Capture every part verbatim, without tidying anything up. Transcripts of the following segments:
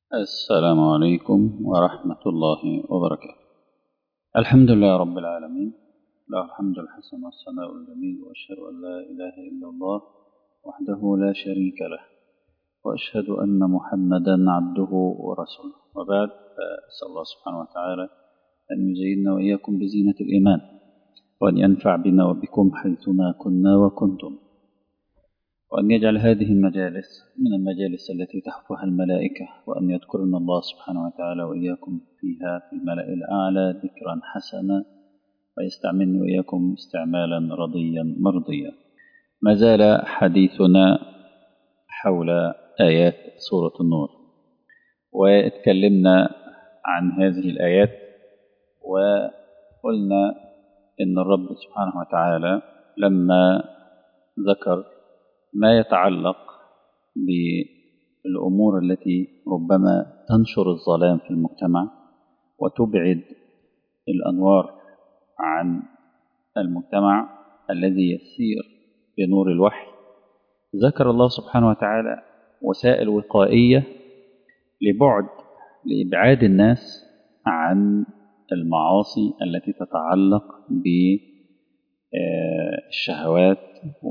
السلام عليكم ورحمة الله وبركاته. الحمد لله رب العالمين، له الحمد الحسن والثناء الجميل، وأشهد أن لا إله إلا الله وحده لا شريك له، وأشهد أن محمدا عبده ورسوله. وبعد، فأسأل الله سبحانه وتعالى أن يزيننا وإياكم بزينة الإيمان، وأن ينفع بنا وبكم حيثما كنا وكنتم، وأن يجعل هذه المجالس من المجالس التي تحفها الملائكة، وأن يذكرنا الله سبحانه وتعالى وإياكم فيها في الملأ الأعلى ذكرا حسنا، ويستعملني وإياكم استعمالا رضيا مرضيا. ما زال حديثنا حول آيات سورة النور، واتكلمنا عن هذه الآيات وقلنا إن الرب سبحانه وتعالى لما ذكر ما يتعلق بالأمور التي ربما تنشر الظلام في المجتمع وتبعد الأنوار عن المجتمع الذي يسير بنور الوحي، ذكر الله سبحانه وتعالى وسائل وقائية لبعد لإبعاد الناس عن المعاصي التي تتعلق بالشهوات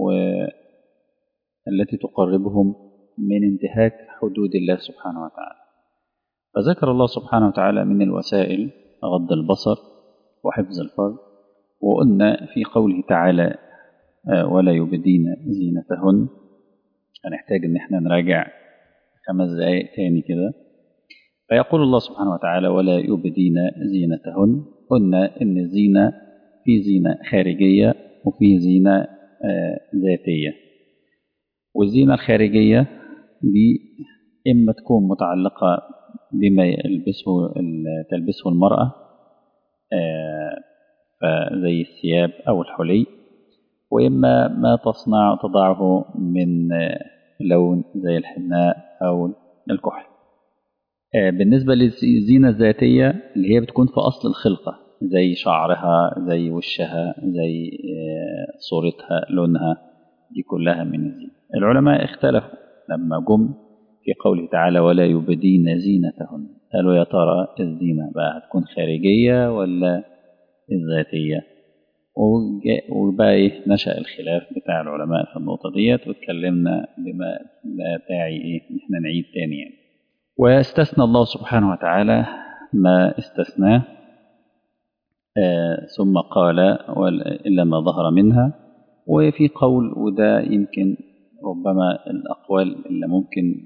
والتي تقربهم من انتهاك حدود الله سبحانه وتعالى. فذكر الله سبحانه وتعالى من الوسائل غض البصر وحفظ الفرج، وقلنا في قوله تعالى ولا يبدين زينتهن، هنحتاج ان احنا نراجع خمس دقائق تاني كده. فيقول الله سبحانه وتعالى ولا يبدين زينتهن، قلنا ان الزينة في زينة خارجية وفي زينة ذاتية. والزينة الخارجية دي إما تكون متعلقة بما يلبسه تلبسه المرأة زي الثياب أو الحلي، وإما ما تصنع تضعه من لون زي الحناء أو الكحل. بالنسبة للزينة الذاتية اللي هي بتكون في أصل الخلقة، زي شعرها، زي وشها، زي صورتها، لونها، دي كلها من الزينة. العلماء اختلفوا لما جم في قوله تعالى ولا يبدين زينتهن، قالوا يا ترى الزينة بقى هتكون خارجية ولا الذاتية؟ وبقى إيه نشأ الخلاف بتاع العلماء في النقطة ديت، واتكلمنا بما لا داعي إيه إحنا نعيد تاني يعني. واستثنى الله سبحانه وتعالى ما استثناه، آه ثم قال إلا ما ظهر منها. وفي قول، وده يمكن ربما الأقوال اللي ممكن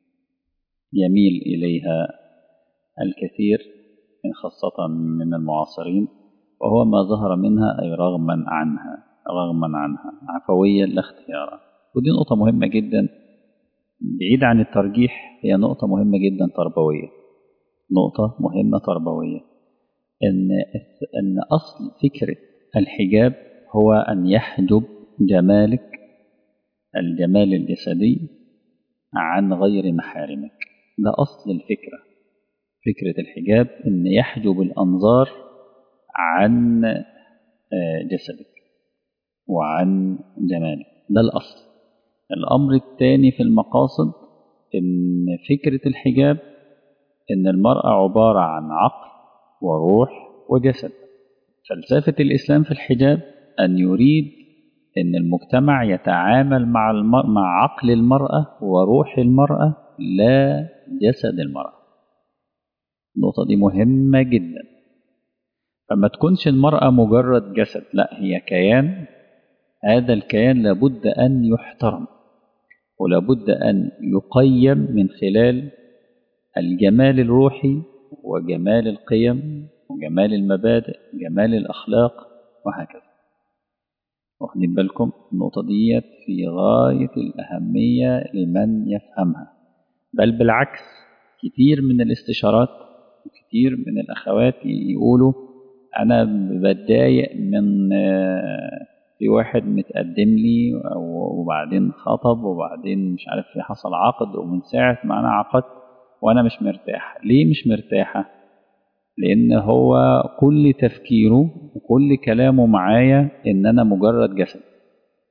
يميل إليها الكثير خاصة من المعاصرين، وهو ما ظهر منها أي رغما عنها، رغما عنها عفويا لا اختيارا. ودي نقطة مهمة جدا، بعيد عن الترجيح، هي نقطة مهمة جدا تربوية، نقطة مهمة تربوية، إن إن أصل فكرة الحجاب هو أن يحجب جمالك الجمال الجسدي عن غير محارمك. ده أصل الفكرة، فكرة الحجاب إن يحجب الأنظار عن جسدك وعن جمالك، ده الأصل. الأمر الثاني في المقاصد إن فكرة الحجاب إن المرأة عبارة عن عقل وروح وجسد. فلسفة الإسلام في الحجاب أن يريد إن المجتمع يتعامل مع المر... مع عقل المرأة وروح المرأة لا جسد المرأة. النقطة دي مهمة جدا. فما تكونش المرأة مجرد جسد، لا، هي كيان. هذا الكيان لابد أن يحترم، ولابد أن يقيم من خلال الجمال الروحي وجمال القيم وجمال المبادئ، جمال الأخلاق، وهكذا. واخدين بالكم؟ النقطة دي في غاية الأهمية لمن يفهمها. بل بالعكس، كتير من الاستشارات وكتير من الأخوات يقولوا أنا بتضايق من في واحد متقدم لي وبعدين خطب وبعدين مش عارف في حصل عقد، ومن ساعة ما أنا عقدت وأنا مش مرتاحة. ليه مش مرتاحة؟ لأن هو كل تفكيره وكل كلامه معايا إن أنا مجرد جسد،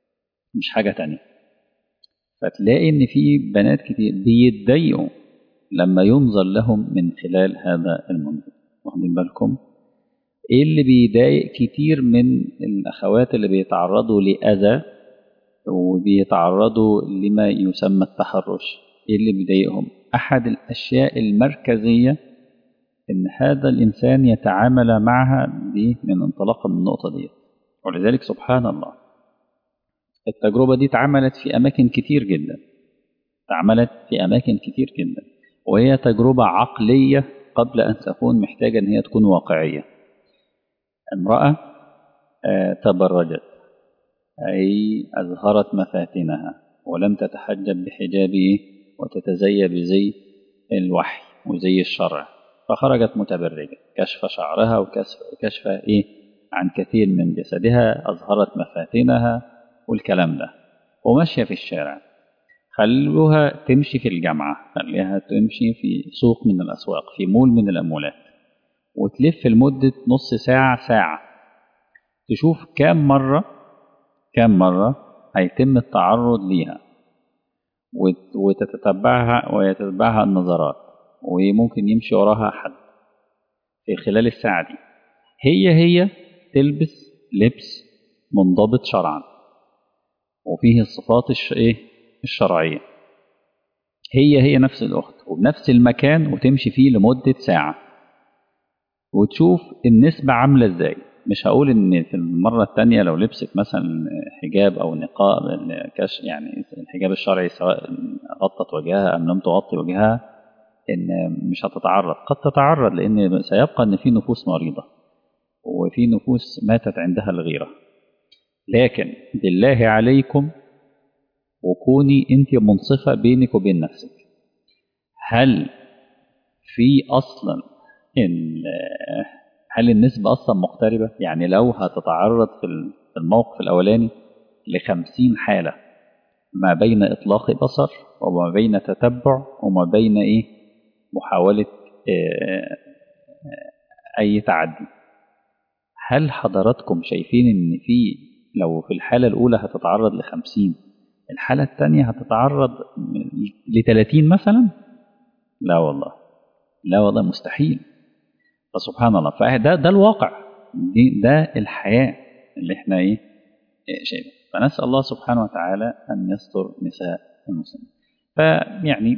مش حاجة تانية. فتلاقي إن في بنات كتير بيتضايقوا لما ينظر لهم من خلال هذا المنظر. واخدين بالكم؟ ايه اللي بيضايق كتير من الأخوات اللي بيتعرضوا لأذى وبيتعرضوا لما يسمى التحرش؟ ايه اللي بيضايقهم؟ أحد الأشياء المركزية إن هذا الإنسان يتعامل معها من انطلاق من النقطة دي. ولذلك سبحان الله التجربة دي اتعملت في أماكن كتير جدا، اتعملت في أماكن كتير جدا، وهي تجربة عقلية قبل أن تكون محتاجة أن هي تكون واقعية. امرأة تبرجت، أي أظهرت مفاتنها ولم تتحجب بحجابه وتتزي بزي الوحي وزي الشرع، فخرجت متبرجة كشف شعرها وكشف إيه عن كثير من جسدها، أظهرت مفاتنها والكلام ده، وماشية في الشارع. خلوها تمشي في الجامعة، خليها تمشي في سوق من الأسواق، في مول من الأمولات، وتلف لمدة نص ساعة ساعة، تشوف كام مرة كام مرة هيتم التعرض ليها وتتتبعها ويتتبعها النظرات، وممكن يمشي وراها حد في خلال الساعة دي. هي هي تلبس لبس منضبط شرعا وفيه الصفات الش... إيه؟ الشرعية، هي هي نفس الأخت وبنفس المكان، وتمشي فيه لمدة ساعة وتشوف النسبة عاملة إزاي. مش هقول إن في المرة التانية لو لبست مثلا حجاب أو نقاب كش يعني الحجاب الشرعي سواء غطت وجهها أم لم تغطي وجهها إن مش هتتعرض، قد تتعرض، لأن سيبقى إن في نفوس مريضة وفي نفوس ماتت عندها الغيرة. لكن بالله عليكم وكوني أنت منصفة بينك وبين نفسك، هل في أصلا إن هل النسبة أصلا مقتربة؟ يعني لو هتتعرض في الموقف الأولاني لخمسين حالة ما بين إطلاق بصر وما بين تتبع وما بين إيه محاولة أي تعدي، هل حضراتكم شايفين إن في لو في الحالة الأولى هتتعرض لخمسين، الحالة الثانية هتتعرض لثلاثين مثلا؟ لا والله، لا والله مستحيل. فسبحان الله، فده ده الواقع، دي ده الحياة اللي احنا ايه شايفه. فنسأل الله سبحانه وتعالى أن يستر نساء المسلمين. فيعني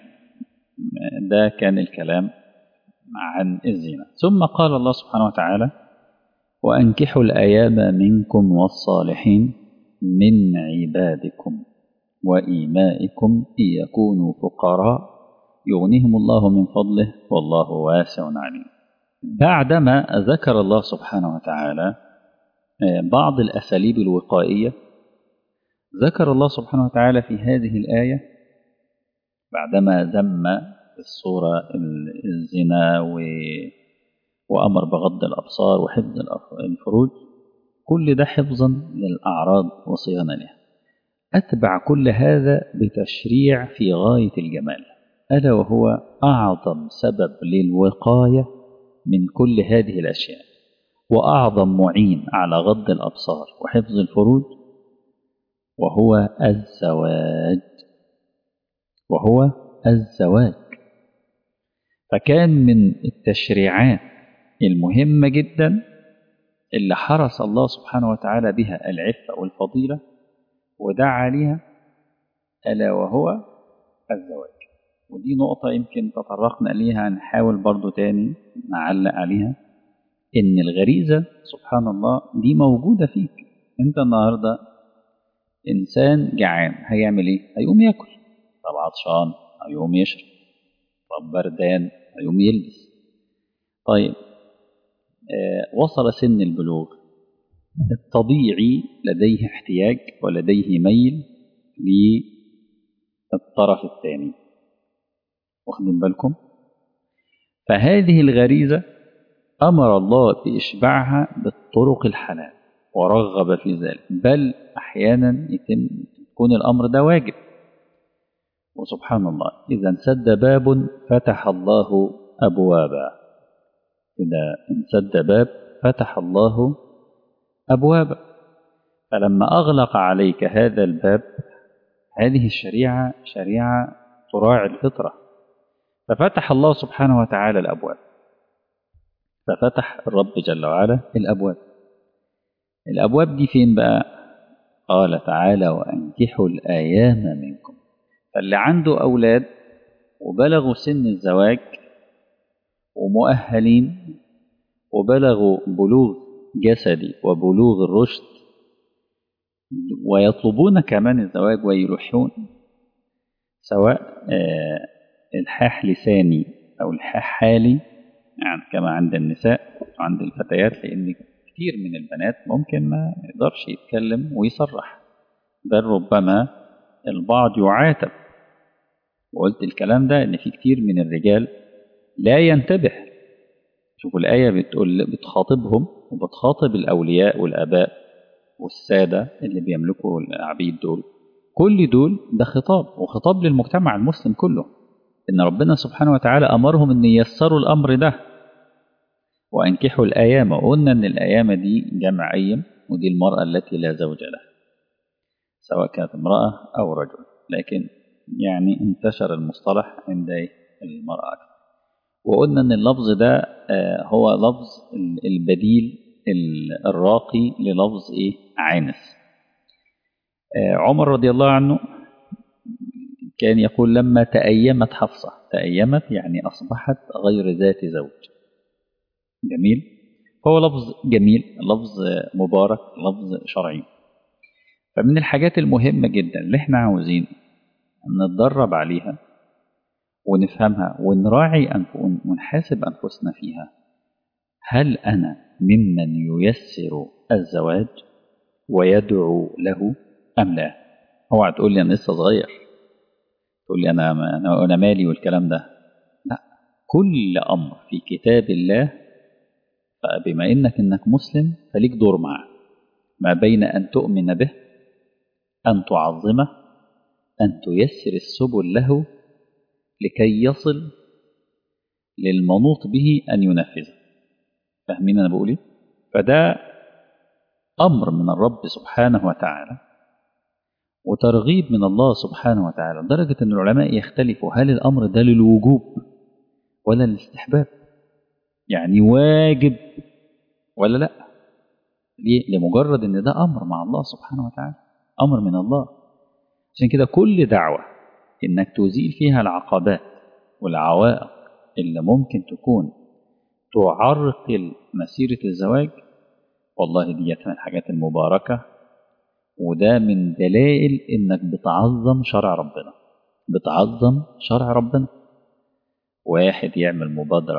ده كان الكلام عن الزنا. ثم قال الله سبحانه وتعالى: وأنكحوا الأيام منكم والصالحين من عبادكم وإيمائكم إن يكونوا فقراء يغنيهم الله من فضله والله واسع عليم. بعدما ذكر الله سبحانه وتعالى بعض الأساليب الوقائية، ذكر الله سبحانه وتعالى في هذه الآية بعدما ذم الصورة الزنا وأمر بغض الأبصار وحفظ الفروج، كل ده حفظا للأعراض وصيانة لها، أتبع كل هذا بتشريع في غاية الجمال، ألا وهو أعظم سبب للوقاية من كل هذه الأشياء وأعظم معين على غض الأبصار وحفظ الفروج، وهو الزواج وهو الزواج فكان من التشريعات المهمة جدا اللي حرص الله سبحانه وتعالى بها العفة والفضيلة ودعا عليها، ألا وهو الزواج. ودي نقطة يمكن تطرقنا ليها، نحاول برضو تاني نعلق عليها، إن الغريزة سبحان الله دي موجودة فيك. أنت النهاردة إنسان جعان هيعمل إيه؟ هيقوم يأكل. طب عطشان هيقوم يشرب. طب بردان هيقوم يلبس. طيب آه وصل سن البلوغ، الطبيعي لديه احتياج ولديه ميل للطرف الثاني، واخدين بالكم؟ فهذه الغريزة أمر الله بإشباعها بالطرق الحلال ورغب في ذلك، بل أحيانا يتم يكون الأمر ده واجب. وسبحان الله إذا انسد باب فتح الله أبوابا، إذا انسد باب فتح الله أبوابا. فلما أغلق عليك هذا الباب، هذه الشريعة شريعة تراعي الفطرة، ففتح الله سبحانه وتعالى الأبواب، ففتح الرب جل وعلا الأبواب. الأبواب دي فين بقى؟ قال تعالى وأنكحوا الأيام منكم. فاللي عنده أولاد وبلغوا سن الزواج ومؤهلين وبلغوا بلوغ جسدي وبلوغ الرشد ويطلبون كمان الزواج ويلحون، سواء آه الحاح لساني أو الحاح حالي، يعني كما عند النساء وعند الفتيات، لأن كتير من البنات ممكن ما يقدرش يتكلم ويصرح، بل ربما البعض يعاتب. وقلت الكلام ده إن في كتير من الرجال لا ينتبه. شوفوا الآية بتقول بتخاطبهم وبتخاطب الأولياء والآباء والسادة اللي بيملكوا العبيد دول، كل دول ده خطاب، وخطاب للمجتمع المسلم كله، إن ربنا سبحانه وتعالى أمرهم أن ييسروا الأمر ده. وأنكحوا الأيام، قلنا أن الأيام دي جمع أيم، ودي المرأة التي لا زوج لها سواء كانت امرأة أو رجل، لكن يعني انتشر المصطلح عند المرأة أكثر. وقلنا أن اللفظ ده هو لفظ البديل الراقي للفظ إيه؟ عانس. عمر رضي الله عنه كان يقول لما تأيمت حفصة، تأيمت يعني أصبحت غير ذات زوج. جميل، هو لفظ جميل، لفظ مبارك، لفظ شرعي. فمن الحاجات المهمة جدا اللي احنا عاوزين نتدرب عليها ونفهمها ونراعي ونحاسب أنفسنا فيها، هل أنا ممن ييسر الزواج ويدعو له أم لا؟ اوعى تقول لي أنا لسه صغير، تقول لي أنا, أنا, أنا مالي والكلام ده. لا، كل أمر في كتاب الله، فبما إنك إنك مسلم فليك دور معه، ما بين أن تؤمن به، أن تعظمه، أن تيسر السبل له لكي يصل للمنوط به أن ينفذه. فاهمين أنا بقول إيه؟ فده أمر من الرب سبحانه وتعالى وترغيب من الله سبحانه وتعالى، لدرجة أن العلماء يختلفوا هل الأمر ده للوجوب ولا للاستحباب، يعني واجب ولا لا. ليه؟ لمجرد أن ده أمر مع الله سبحانه وتعالى، أمر من الله. عشان كده كل دعوة إنك تزيل فيها العقبات والعوائق اللي ممكن تكون تعرقل مسيرة الزواج، والله دي من الحاجات المباركة، وده من دلائل إنك بتعظم شرع ربنا، بتعظم شرع ربنا. واحد يعمل مبادرة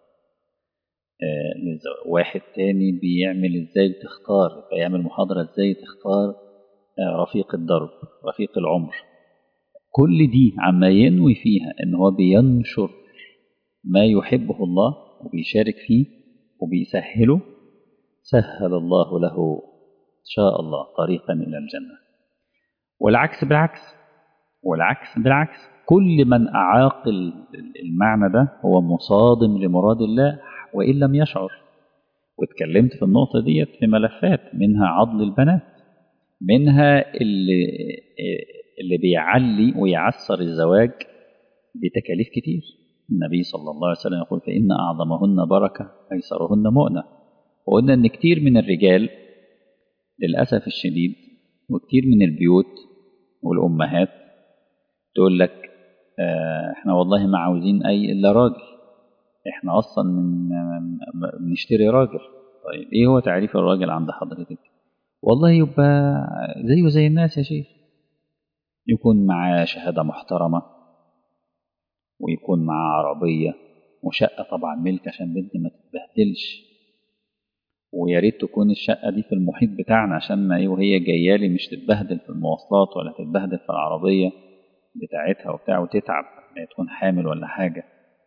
آه للزواج، واحد تاني بيعمل إزاي تختار، فيعمل محاضرة إزاي تختار آه رفيق الدرب، رفيق العمر. كل دي عما ينوي فيها إن هو بينشر ما يحبه الله وبيشارك فيه وبيسهله، سهل الله له إن شاء الله طريقا إلى الجنة. والعكس بالعكس، والعكس بالعكس، كل من أعاق المعنى ده هو مصادم لمراد الله وإن لم يشعر. واتكلمت في النقطة ديت في ملفات، منها عضل البنات، منها اللي, اللي بيعلي ويعسر الزواج بتكاليف كتير. النبي صلى الله عليه وسلم يقول فإن أعظمهن بركة أيسرهن مؤنة. وقلنا أن كتير من الرجال للأسف الشديد وكتير من البيوت والأمهات تقول لك اه احنا والله ما عاوزين أي إلا راجل، احنا أصلا من بنشتري راجل. طيب ايه هو تعريف الراجل عند حضرتك؟ والله يبقى زيه زي الناس يا شيخ، يكون معاه شهادة محترمة، ويكون معاه عربية وشقة طبعا ملك عشان بنت ما تتبهدلش، ويا ريت تكون الشقة دي في المحيط بتاعنا عشان ما ايه وهي جايه لي مش تتبهدل في المواصلات ولا تتبهدل في العربية بتاعتها وبتاع وتتعب، لا تكون حامل ولا حاجة.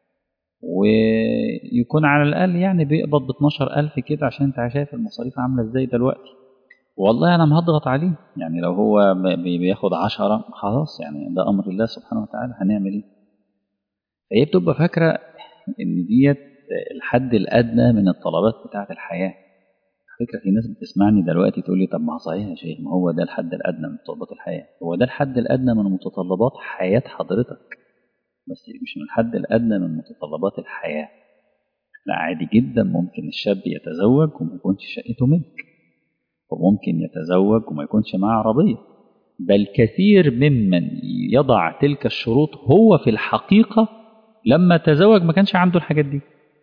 ويكون على الأقل يعني بيقبض ب اتناشر ألف كده، عشان انت شايف المصاريف عاملة ازاي دلوقتي. والله أنا مهضغط عليه، يعني لو هو بياخد عشرة خلاص، يعني ده أمر الله سبحانه وتعالى، هنعمل ايه؟ فهي بتبقى فاكرة إن ديت الحد الأدنى من الطلبات بتاعة الحياة. فكرة في ناس بتسمعني دلوقتي تقول لي طب ما صحيح يا شيخ، ما هو ده الحد الأدنى من متطلبات الحياة، هو ده الحد الأدنى من متطلبات حياة حضرتك. بس مش من الحد الأدنى من متطلبات الحياة. لا، عادي جدا ممكن الشاب يتزوج وما يكونش شقته ملك، وممكن يتزوج وما يكونش معاه عربية، بل كثير ممن يضع تلك الشروط هو في الحقيقة لما تزوج ما كانش عنده الحاجات دي،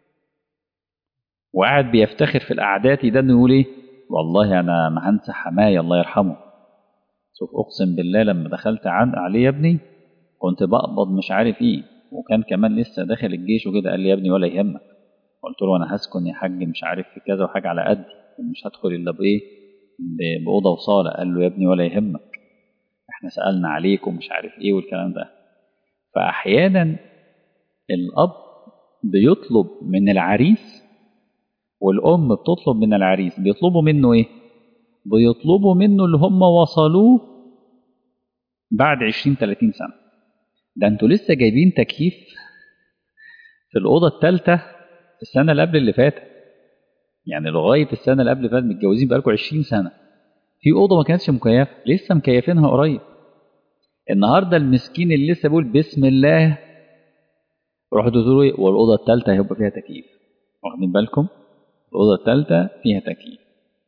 وقاعد بيفتخر في القعدات ده انه يقول ايه، والله انا ما هنسى حماية الله يرحمه. شوف اقسم بالله لما دخلت عن عليه يا ابني كنت بقبض مش عارف ايه، وكان كمان لسه داخل الجيش وكده، قال لي يا ابني ولا يهمك. قلت له انا هسكن يا حاج مش عارف في كذا وحاجه على قدي، ومش هدخل الا بايه، باوضه وصاله. قال له يا ابني ولا يهمك، احنا سالنا عليك ومش عارف ايه والكلام ده. فاحيانا الاب بيطلب من العريس والام بتطلب من العريس، بيطلبوا منه ايه؟ بيطلبوا منه اللي هم وصلوه بعد عشرين تلاتين سنه. ده انتوا لسه جايبين تكييف في الاوضه الثالثه السنه اللي قبل اللي فاتت، يعني لغايه السنه اللي قبل اللي فاتت متجوزين بقالكم عشرين سنه، في اوضه ما كانتش مكيفه لسه مكيفينها قريب. النهارده المسكين اللي لسه بيقول بسم الله، روحوا تقولوا ايه، والاوضه الثالثه هيبقى فيها تكييف. واخدين بالكم؟ الاوضه الثالثه فيها تكييف.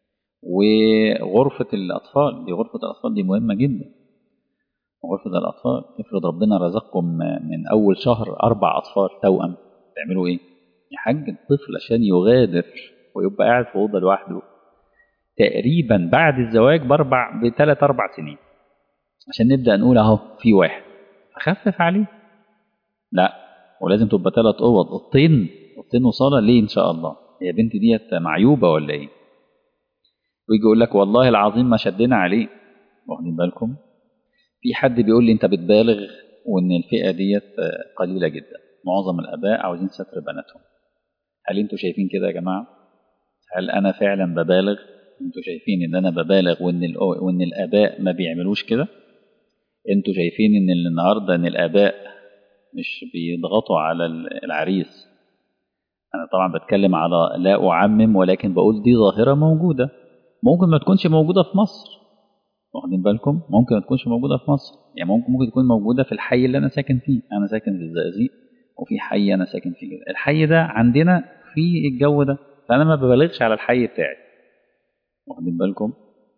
وغرفه الاطفال دي، غرفه الاطفال دي مهمه جدا. غرفه الاطفال، افرض ربنا رزقكم من اول شهر اربع اطفال توأم، تعملوا ايه يا حاج؟ الطفل عشان يغادر ويبقى قاعد في اوضه لوحده تقريبا بعد الزواج باربع بثلاث اربع سنين، عشان نبدا نقول اهو في واحد اخفف عليه. لا، ولازم تبقى ثلاث اوض، اوضتين اوضتين وصاله. ليه ان شاء الله؟ هي بنتي ديت معيوبه ولا ايه؟ ويجي يقول لك والله العظيم ما شدنا عليه. واخدين بالكم؟ في حد بيقول لي انت بتبالغ وان الفئه ديت قليله جدا، معظم الاباء عاوزين ستر بناتهم. هل انتوا شايفين كده يا جماعه؟ هل انا فعلا ببالغ؟ انتوا شايفين ان انا ببالغ وان وان الاباء ما بيعملوش كده؟ انتوا شايفين ان النهارده ان الاباء مش بيضغطوا على العريس؟ انا طبعا بتكلم على لا اعمم، ولكن بقول دي ظاهره موجوده، ممكن ما تكونش موجوده في مصر. واخدين بالكم؟ ممكن ما تكونش موجوده في مصر، يعني ممكن ممكن تكون موجوده في الحي اللي انا ساكن فيه. انا ساكن في الزقازيق وفي حي انا ساكن فيه كده، الحي ده عندنا في الجو ده، فانا ما ببالغش على الحي بتاعي. واخدين بالكم؟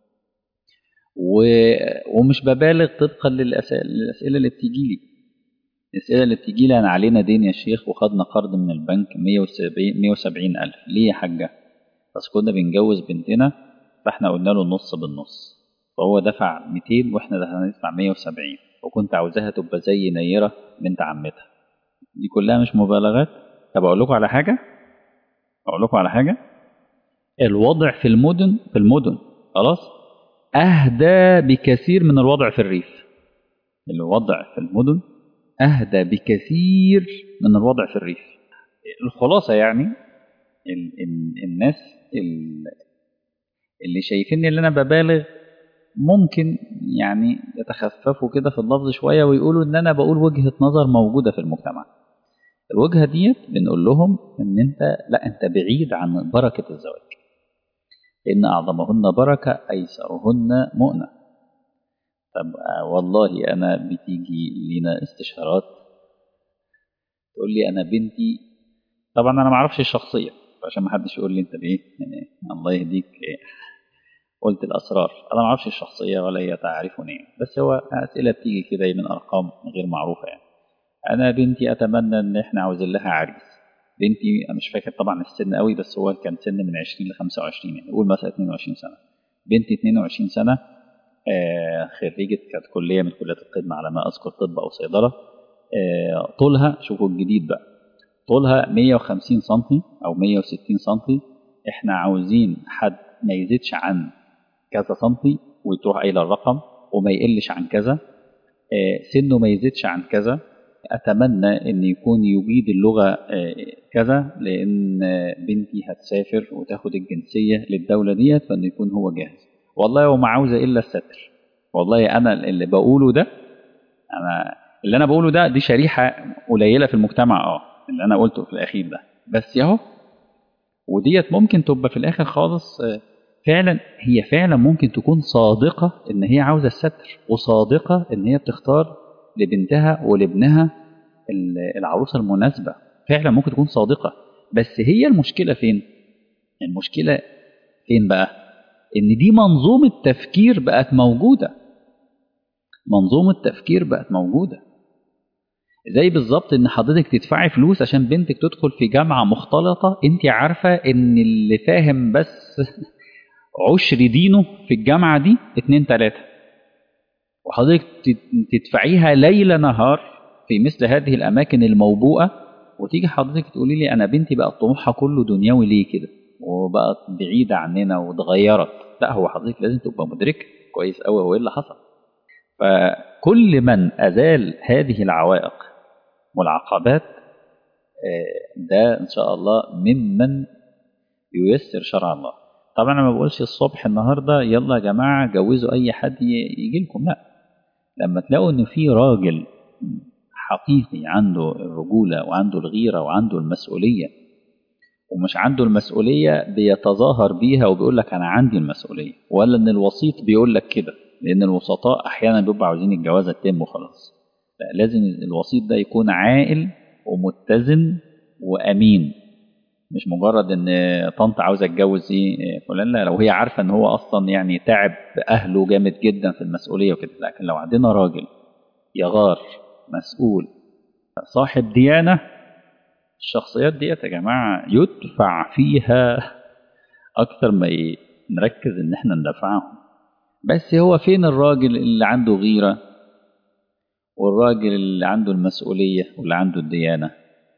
و... ومش ببالغ طبقا للأسئلة, للأسئلة اللي بتيجي لي. الأسئلة اللي بتيجي لي أنا علينا دين يا شيخ وخدنا قرض من البنك مية وسبعين ألف. ليه يا حاجة؟ بس كنا بنجوز بنتنا فاحنا قلنا له النص بالنص، فهو دفع ميتين واحنا هندفع مية وسبعين، وكنت عاوزاها تبقى زي نيرة بنت عمتها. دي كلها مش مبالغات. طب أقول لكم على حاجة، أقول لكم على حاجة الوضع في المدن في المدن خلاص أهدى بكثير من الوضع في الريف. الوضع في المدن أهدى بكثير من الوضع في الريف. الخلاصة يعني ال ال الناس ال اللي شايفين ان انا ببالغ ممكن يعني يتخففوا كده في اللفظ شوية ويقولوا ان انا بقول وجهة نظر موجودة في المجتمع. الوجهة ديت بنقول لهم ان انت لا، انت بعيد عن بركة الزواج، إن أعظمهن بركة أيسرهن مؤنة. طب والله أنا بتيجي لنا استشارات تقول لي أنا بنتي، طبعا أنا ما أعرفش الشخصية عشان ما حدش يقول لي أنت بإيه يعني، الله يهديك إيه؟ قلت الأسرار. أنا ما أعرفش الشخصية ولا هي تعرفني، بس هو أسئلة بتيجي كده من أرقام غير معروفة يعني. أنا بنتي أتمنى إن إحنا عاوزين لها عريس. بنتي أنا مش فاكر طبعا السن قوي، بس هو كان سن من عشرين ل خمسة وعشرين، يعني قول مثلا اتنين وعشرين سنة. بنتي اتنين وعشرين سنة، آه خريجة كانت كلية من كليات القمة على ما أذكر، طب أو صيدلة. آه طولها، شوفوا الجديد بقى، طولها مية وخمسين سنتي أو مية وستين سنتي. إحنا عاوزين حد ما يزيدش عن كذا سنتي، وتروح قايله الرقم، وما يقلش عن كذا. آه سنه ما يزيدش عن كذا. أتمنى أن يكون يجيد اللغة كذا، لأن بنتي هتسافر وتاخد الجنسية للدولة ديت، فأنه يكون هو جاهز. والله وما عاوزة إلا الستر. والله أنا اللي بقوله ده، أنا اللي أنا بقوله ده دي شريحة قليلة في المجتمع، أه اللي أنا قلته في الأخير ده بس ياهو. وديت ممكن تبقى في الآخر خالص فعلا، هي فعلا ممكن تكون صادقة إن هي عاوزة الستر، وصادقة إن هي بتختار لبنتها ولابنها العروسة المناسبة فعلا ممكن تكون صادقة، بس هي المشكلة فين؟ المشكلة فين بقى؟ إن دي منظومة تفكير بقت موجودة، منظومة تفكير بقت موجودة. زي بالظبط إن حضرتك تدفعي فلوس عشان بنتك تدخل في جامعة مختلطة، أنت عارفة إن اللي فاهم بس عشر دينه في الجامعة دي اتنين تلاتة، وحضرتك تدفعيها ليل نهار في مثل هذه الأماكن الموبوءة، وتيجي حضرتك تقولي لي أنا بنتي بقى طموحها كله دنيوي ليه كده وبقت بعيدة عننا واتغيرت. لا، هو حضرتك لازم تبقى مدرك كويس قوي هو ايه اللي حصل. فكل من أزال هذه العوائق والعقبات ده إن شاء الله ممن ييسر شرع الله. طبعا أنا ما بقولش الصبح النهاردة يلا يا جماعة جوزوا أي حد يجي لكم، لا. لما تلاقوا إن في راجل حقيقي عنده الرجولة وعنده الغيرة وعنده المسؤولية، ومش عنده المسؤولية بيتظاهر بيها وبيقول لك أنا عندي المسؤولية، ولا إن الوسيط بيقول لك كده، لأن الوسطاء أحيانا بيبقوا عاوزين الجوازة تتم وخلاص. لا، لازم الوسيط ده يكون عاقل ومتزن وأمين، مش مجرد إن طنط عاوزة تتجوز إيه فلان، لا، لو هي عارفة إن هو أصلا يعني تعب أهله جامد جدا في المسؤولية وكده. لكن لو عندنا راجل يغار مسؤول صاحب ديانة، الشخصيات ديت يا جماعة يدفع فيها أكتر ما نركز إن إحنا ندفعهم. بس هو فين الراجل اللي عنده غيرة والراجل اللي عنده المسؤولية واللي عنده الديانة؟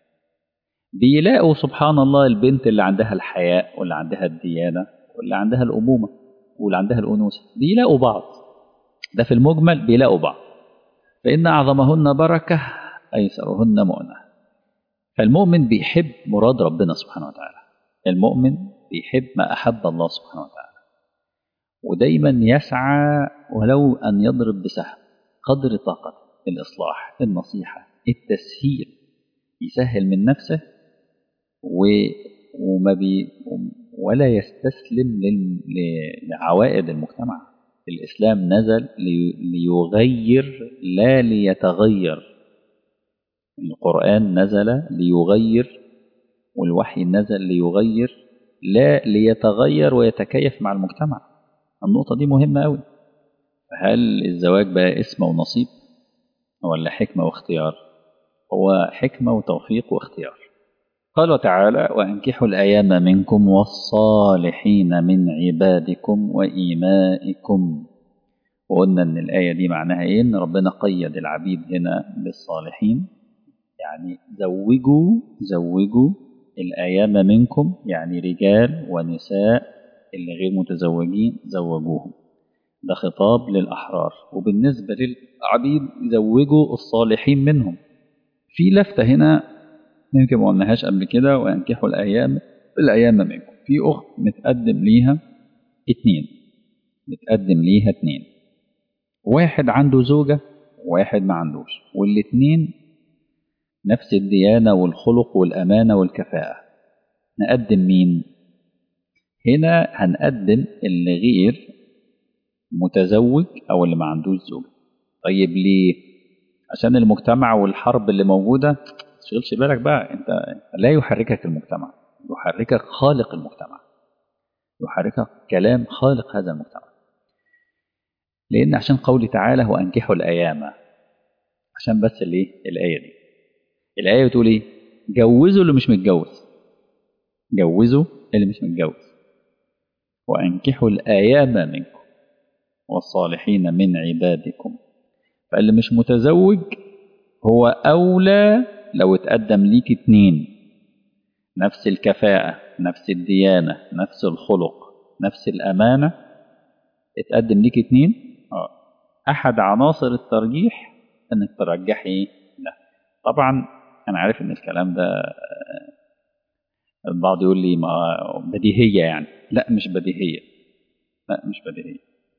بيلاقوا سبحان الله البنت اللي عندها الحياء واللي عندها الديانة واللي عندها الأمومة واللي عندها الأنوثة، بيلاقوا بعض. ده في المجمل بيلاقوا بعض. فإن أعظمهن بركة أيسرهن مؤنة. فالمؤمن بيحب مراد ربنا سبحانه وتعالى، المؤمن بيحب ما أحب الله سبحانه وتعالى، ودايما يسعى ولو أن يضرب بسهم قدر طاقته، الإصلاح، النصيحة، التسهيل، يسهل من نفسه وما بي ولا يستسلم لعوائد المجتمع. الإسلام نزل ليغير لا ليتغير، القرآن نزل ليغير والوحي نزل ليغير لا ليتغير ويتكيف مع المجتمع. النقطة دي مهمة أوي. هل الزواج بقى اسم ونصيب ولا حكمة واختيار؟ هو حكمة وتوفيق واختيار. قال تعالى وأنكحوا الأيام منكم والصالحين من عبادكم وإيمائكم. وقلنا أن الآية دي معناها إيه؟ أن ربنا قيد العبيد هنا بالصالحين، يعني زوجوا زوجوا الأيام منكم، يعني رجال ونساء اللي غير متزوجين زوجوهم. ده خطاب للأحرار. وبالنسبة للعبيد زوجوا الصالحين منهم. في لفتة هنا يمكن ما قلناهاش قبل كده، وأنكحوا الأيام الأيام منكم. في أخت متقدم ليها اتنين متقدم ليها اتنين واحد عنده زوجة وواحد ما عندوش، والاتنين نفس الديانة والخلق والأمانة والكفاءة. نقدم مين؟ هنا هنقدم اللي غير متزوج أو اللي ما عندوش زوجة. طيب ليه؟ عشان المجتمع والحرب اللي موجودة تشغلش بالك بقى، انت لا يحركك المجتمع، يحركك خالق المجتمع، يحركك كلام خالق هذا المجتمع. لأن عشان قوله تعالى وأنكحوا الأيام، عشان بس الايه الآية دي الآية بتقول ايه؟ جوزوا اللي مش متجوز، جوزوا اللي مش متجوز وأنكحوا الأيام منكم والصالحين من عبادكم. فاللي مش متزوج هو أولى لو اتقدم ليك اتنين نفس الكفاءة، نفس الديانة، نفس الخلق، نفس الأمانة، اتقدم ليك اتنين، أحد عناصر الترجيح أنك ترجحي لا. طبعا أنا عارف أن الكلام ده البعض يقول لي ما بديهية يعني، لا مش بديهية، لا مش بديهية.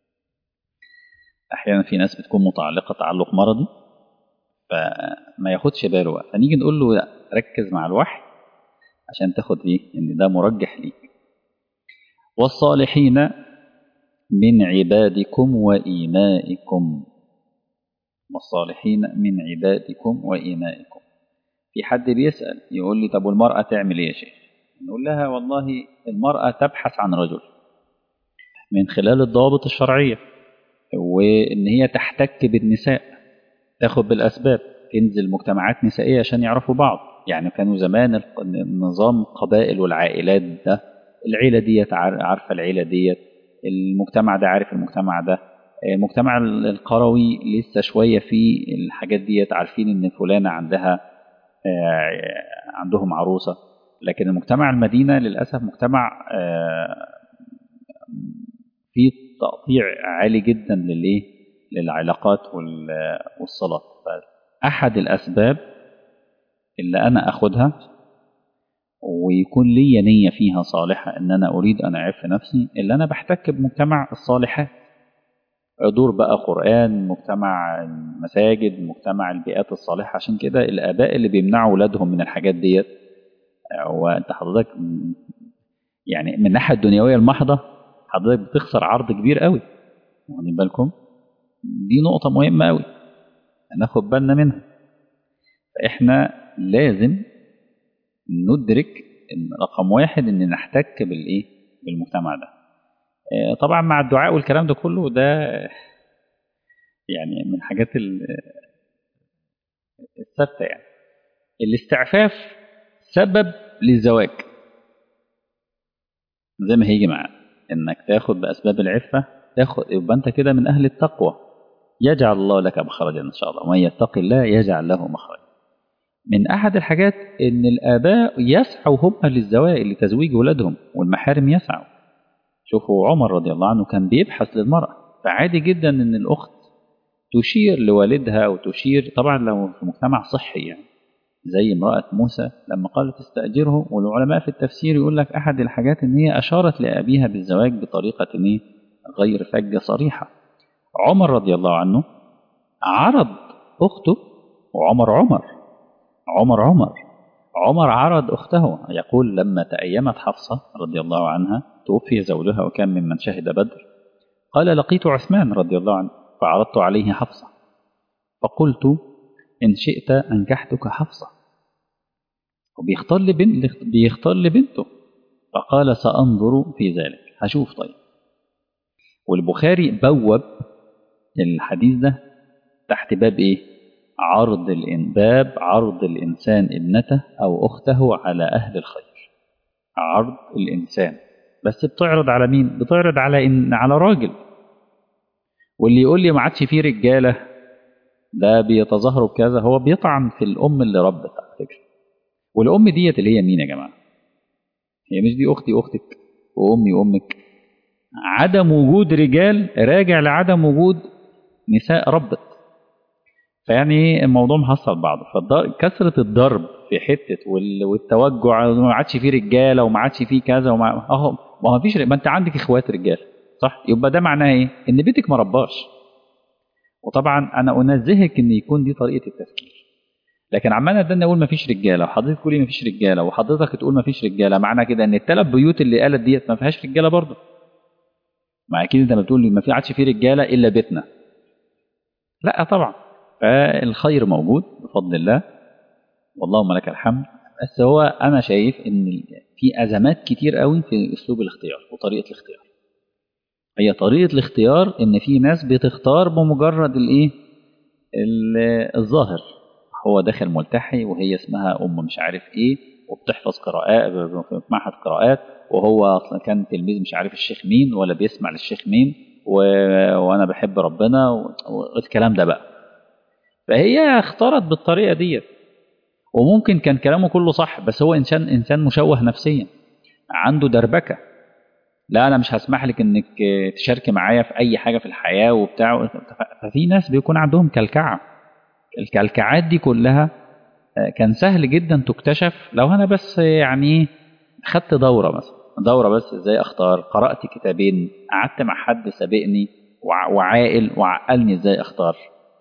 أحيانا في ناس بتكون متعلقة تعلق مرضي فما ياخدش باله بقى، فنيجي نقول له لا ركز مع الوحي عشان تاخد ايه ان ده مرجح ليك. والصالحين من عبادكم وإيمائكم، والصالحين من عبادكم وإيمائكم. في حد بيسأل يقول لي طب والمرأة تعمل ايه يا شيخ؟ نقول لها والله المرأة تبحث عن رجل من خلال الضوابط الشرعية، وإن هي تحتك بالنساء، تاخد بالأسباب، تنزل مجتمعات نسائية عشان يعرفوا بعض. يعني كانوا زمان النظام قبائل والعائلات ده، العيلة ديت عارفة العيلة ديت، المجتمع ده عارف المجتمع ده، المجتمع القروي لسه شوية في الحاجات ديت، عارفين إن فلانة عندها عندهم عروسة. لكن المجتمع المدينة للأسف مجتمع فيه تقطيع عالي جدا للإيه؟ للعلاقات والصلات. أحد الأسباب اللي أنا أخدها ويكون لي نية فيها صالحة إن أنا أريد أن أعف نفسي، اللي أنا بحتك بمجتمع الصالحات، دور بقى قرآن، مجتمع المساجد، مجتمع البيئات الصالحة. عشان كده الآباء اللي بيمنعوا أولادهم من الحاجات ديت، وأنت حضرتك يعني من الناحية الدنيوية المحضة حضرتك بتخسر عرض كبير قوي، واخدين بالكم؟ دي نقطة مهمة قوي ناخد بالنا منها. فإحنا لازم ندرك إن رقم واحد إن نحتك بالإيه؟ بالمجتمع ده. طبعا مع الدعاء والكلام ده كله، ده يعني من الحاجات الثابتة. يعني الاستعفاف سبب للزواج زي ما هيجي معانا، إنك تاخد بأسباب العفة، تاخد يبقى أنت كده من أهل التقوى، يجعل الله لك مخرجا إن شاء الله، ومن يتق الله يجعل له مخرجا. من أحد الحاجات إن الآباء يسعوا هم للزواج لتزويج ولادهم، والمحارم يسعوا. شوفوا عمر رضي الله عنه كان بيبحث للمرأة، فعادي جدا إن الأخت تشير لوالدها أو تشير، طبعا لو في مجتمع صحي يعني، زي امرأة موسى لما قالت استأجره. والعلماء في التفسير يقول لك أحد الحاجات إن هي أشارت لأبيها بالزواج بطريقة غير فجة صريحة. عمر رضي الله عنه عرض أخته، وعمر عمر عمر عمر عمر عرض أخته، يقول لما تأيمت حفصة رضي الله عنها توفي زوجها وكان ممن شهد بدر، قال لقيت عثمان رضي الله عنه فعرضت عليه حفصة فقلت إن شئت أنكحتك حفصة، وبيختار لبنت بيختار لبنته، فقال سأنظر في ذلك، هشوف. طيب، والبخاري بوب الحديث ده تحت باب إيه؟ عرض الإنباب عرض الإنسان ابنته أو أخته على أهل الخير. عرض الإنسان، بس بتعرض على مين؟ بتعرض على إن على راجل. واللي يقول لي ما عادش فيه رجالة ده بيتظاهروا بكذا، هو بيطعن في الأم اللي ربت على فكرة. والأم ديت اللي هي مين يا جماعة؟ هي مش دي أختي أختك وأمي وأمك؟ عدم وجود رجال راجع لعدم وجود نساء ربت. فيعني الموضوع محصل بعضه. فكثرة الضرب في حتة والتوجع، ما عادش فيه رجالة وما عادش فيه كذا وما اهو ما فيش، ما انت عندك اخوات رجال صح، يبقى ده معناه ايه؟ ان بيتك ما رباش. وطبعا انا انزهك ان يكون دي طريقة التفكير. لكن عمال ده نقول ما فيش رجالة وحضرتك تقولي ما فيش رجالة وحضرتك تقول ما فيش رجالة، معنى كده ان الثلاث بيوت اللي قالت ديت ما فيهاش رجالة برضه. ما اكيد انت بتقول لي ما في عادش فيه رجالة الا بيتنا. لا طبعا، فالخير موجود بفضل الله واللهم لك الحمد. بس هو أنا شايف إن في أزمات كتير قوي في أسلوب الاختيار وطريقة الاختيار. هي طريقة الاختيار إن في ناس بتختار بمجرد الإيه؟ الظاهر، هو داخل ملتحي وهي اسمها أم مش عارف إيه وبتحفظ قراءات في معهد قراءات، وهو أصلا كان تلميذ مش عارف الشيخ مين ولا بيسمع للشيخ مين و... وأنا بحب ربنا والكلام ده بقى. فهي اختارت بالطريقة ديت، وممكن كان كلامه كله صح، بس هو إنسان إنسان مشوه نفسيا عنده دربكة. لا أنا مش هسمح لك إنك تشاركي معايا في أي حاجة في الحياة وبتاع. ففي ناس بيكون عندهم كلكعة. الكلكعات دي كلها كان سهل جدا تكتشف لو أنا بس يعني خدت دورة مثلا، دورة بس إزاي أختار، قرأت كتابين، قعدت مع حد سابقني وعاقل وعقلني إزاي أختار،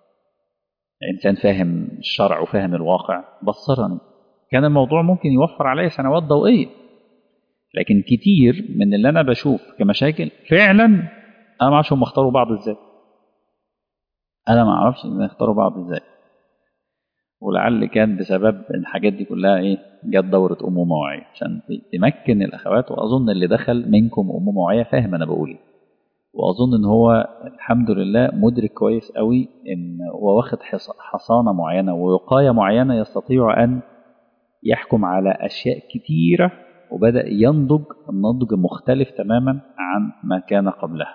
إنسان فاهم الشرع وفاهم الواقع بصرني، كان الموضوع ممكن يوفر علي سنوات ضوئية. لكن كتير من اللي أنا بشوف كمشاكل فعلا أنا ما أعرفش هم اختاروا بعض إزاي. أنا ما أعرفش إن اختاروا بعض إزاي. ولعل كان بسبب الحاجات دي كلها ايه جت دورة أم موعية عشان تمكن الأخوات. وأظن اللي دخل منكم أم موعية فاهم أنا بقول ايه، وأظن إن هو الحمد لله مدرك كويس قوي إن هو واخد حصانة معينة ووقاية معينة يستطيع أن يحكم على أشياء كتيرة، وبدأ ينضج النضج مختلف تماما عن ما كان قبلها.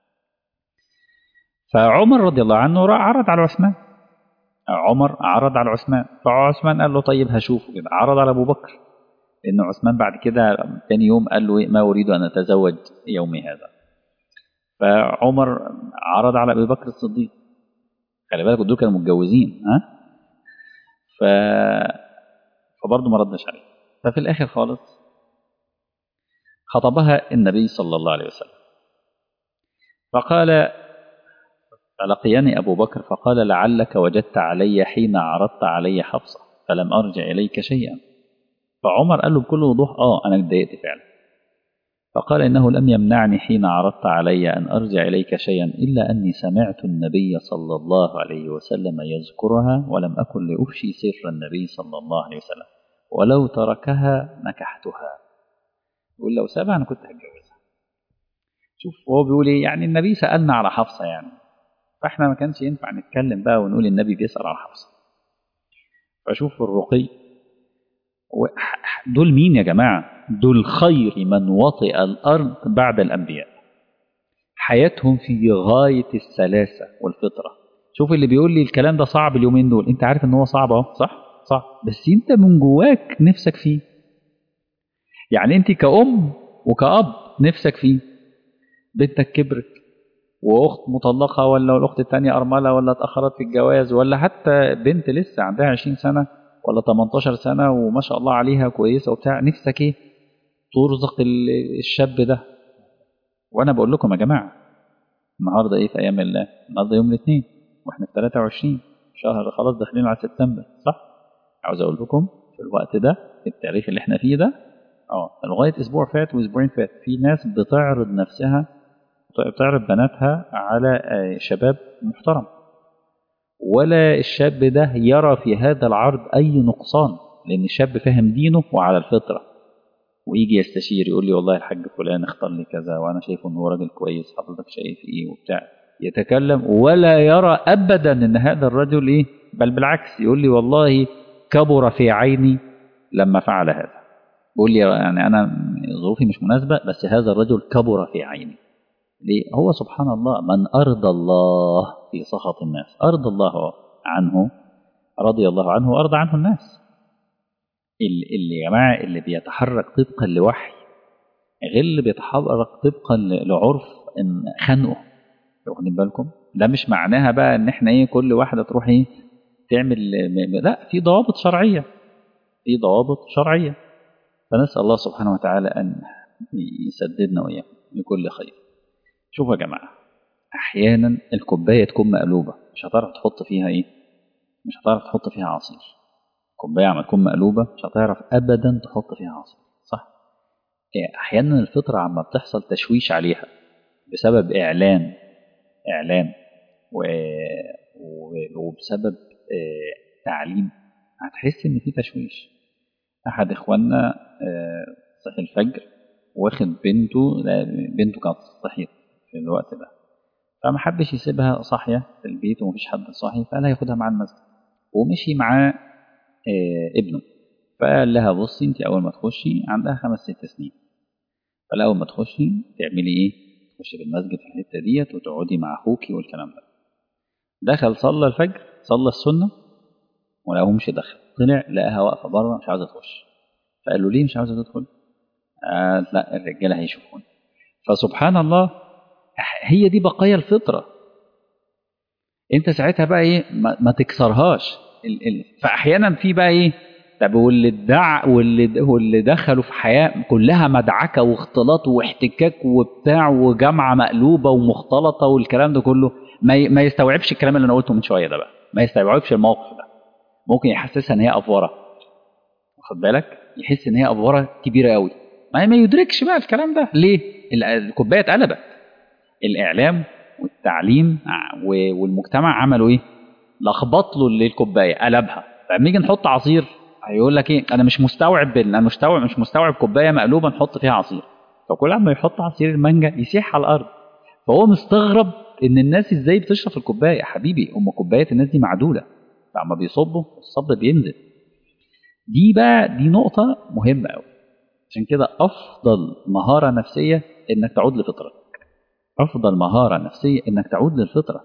فعمر رضي الله عنه عرض على عثمان، عمر عرض على عثمان، فعثمان قال له طيب هشوفه كده. عرض على أبو بكر، لأن عثمان بعد كده تاني يوم قال له ما أريد أن أتزوج يومي هذا. فعمر عرض على أبي بكر الصديق، خلي بالك دول كانوا متجوزين ها. ف فبرضه ما ردش عليه. ففي الآخر خالص خطبها النبي صلى الله عليه وسلم، فقال فلقيني أبو بكر فقال لعلك وجدت علي حين عرضت علي حفصة فلم أرجع إليك شيئا. فعمر قال له بكل وضوح آه أنا اتضايقت فعلا. فقال إنه لم يمنعني حين عرضت علي أن أرجع إليك شيئا إلا أني سمعت النبي صلى الله عليه وسلم يذكرها ولم أكن لأفشي سر النبي صلى الله عليه وسلم، ولو تركها نكحتها. يقول لو سابها أنا كنت هتجوزها. شوف هو بيقول إيه، يعني النبي سألنا على حفصة يعني، فإحنا ما كانش ينفع نتكلم بقى ونقول النبي بيسأل على حفصة. فشوف الرقي دول مين يا جماعة؟ دول خير من وطئ الأرض بعد الأنبياء، حياتهم في غاية السلاسة والفطرة. شوف اللي بيقول لي الكلام ده صعب اليومين دول، انت عارف ان هو صعب اهو، صح صح، بس انت من جواك نفسك فيه. يعني انت كأم وكأب نفسك فيه. بنتك كبرت واخت مطلقة، ولا الاخت التانية ارملة، ولا اتأخرت في الجواز، ولا حتى بنت لسه عندها عشرين سنة ولا تمنتاشر سنة وما شاء الله عليها كويسة وبتاع، نفسك ايه؟ ترزق الشاب ده. وانا بقول لكم يا جماعة النهاردة ايه في ايام الله؟ النهاردة يوم الاثنين واحنا في ثلاثة وعشرين شهر خلاص داخلين على سبتمبر، صح؟ عاوز اقول لكم في الوقت ده، في التاريخ اللي احنا فيه ده، اه لغاية اسبوع فات واسبوعين فات في ناس بتعرض نفسها، بتعرض بناتها على شباب محترم، ولا الشاب ده يرى في هذا العرض اي نقصان، لان الشاب فاهم دينه وعلى الفطرة. ويجي يستشير يقول لي والله الحاج فلان اختار لي كذا وانا شايفه انه راجل كويس، حضرتك شايف ايه وبتاع، يتكلم ولا يرى ابدا ان هذا الرجل ايه، بل بالعكس يقول لي والله كبر في عيني لما فعل هذا. بيقول لي يعني انا ظروفي مش مناسبه بس هذا الرجل كبر في عيني. ليه؟ هو سبحان الله من ارضى الله في سخط الناس ارضى الله عنه، رضي الله عنه وارضى عنه الناس. اللي يا جماعه اللي بيتحرك طبقا لوحي غير اللي بيتحرك طبقا لعرف ان خنقه. واخدين بالكم؟ ده مش معناها بقى ان احنا ايه كل واحده تروح ايه تعمل، لا، في ضوابط شرعيه، في ضوابط شرعيه. فنسال الله سبحانه وتعالى ان يسددنا واياكم لكل خير. شوفوا يا جماعه، احيانا الكوبايه تكون مقلوبه مش هتعرف تحط فيها ايه، مش هتعرف تحط فيها عصير. كوبايه عم تكون مقلوبه مش هتعرف ابدا تحط فيها عصير، صح؟ احيانا الفطره عم بتحصل تشويش عليها بسبب اعلان اعلان و... و... وبسبب تعليم، هتحس ان في تشويش. احد اخواننا صحي الفجر واخد بنته، بنته كانت صحيت في الوقت ده، فما حبش يسيبها صاحيه في البيت ومفيش حد صاحي، فقال هياخدها معاه المسجد، ومشي معاه ابنه. فقال لها بصي انت اول ما تخشي، عندها خمس ست سنين، فقال اول ما تخشي تعملي ايه؟ تخشي بالمسجد في الحته ديت وتقعدي مع اخوكي والكلام ده. دخل صلى الفجر، صلى السنه ولا همش دخل، طلع لقاها واقفه بره مش عاوزه تخش. فقال له ليه مش عاوزه تدخل؟ قال لا الرجاله هيشوفوني. فسبحان الله هي دي بقايا الفطره. انت ساعتها بقى ايه ما, ما تكسرهاش. ال ال فاحيانا في بقى ايه، طب واللي ادعى واللي واللي دخلوا في حياه كلها مدعكه واختلاط واحتكاك وبتاع وجامعه مقلوبه ومختلطه والكلام ده كله، ما ما يستوعبش الكلام اللي انا قلته من شويه ده بقى، ما يستوعبش الموقف ده. ممكن يحسسها ان هي افوره، واخد بالك، يحس ان هي افوره كبيره قوي، ما ما يدركش بقى الكلام ده. ليه؟ الكوبايه اتقلبت. الاعلام والتعليم والمجتمع عملوا ايه؟ لخبط له الكوبايه، قلبها. فلما نيجي نحط عصير هيقول لك ايه، انا مش مستوعب بال- انا مستوعب مش مستوعب كوبايه مقلوبه نحط فيها عصير. فكل عما يحط عصير المانجا يسيح على الارض. فهو مستغرب ان الناس ازاي بتشرب في الكوبايه. يا حبيبي هم كوبايات الناس دي معدوله، فلما بيصبوا الصب بينزل. دي بقى دي نقطه مهمه قوي. عشان كده افضل مهاره نفسيه انك تعود لفطرتك. افضل مهاره نفسيه انك تعود للفطره.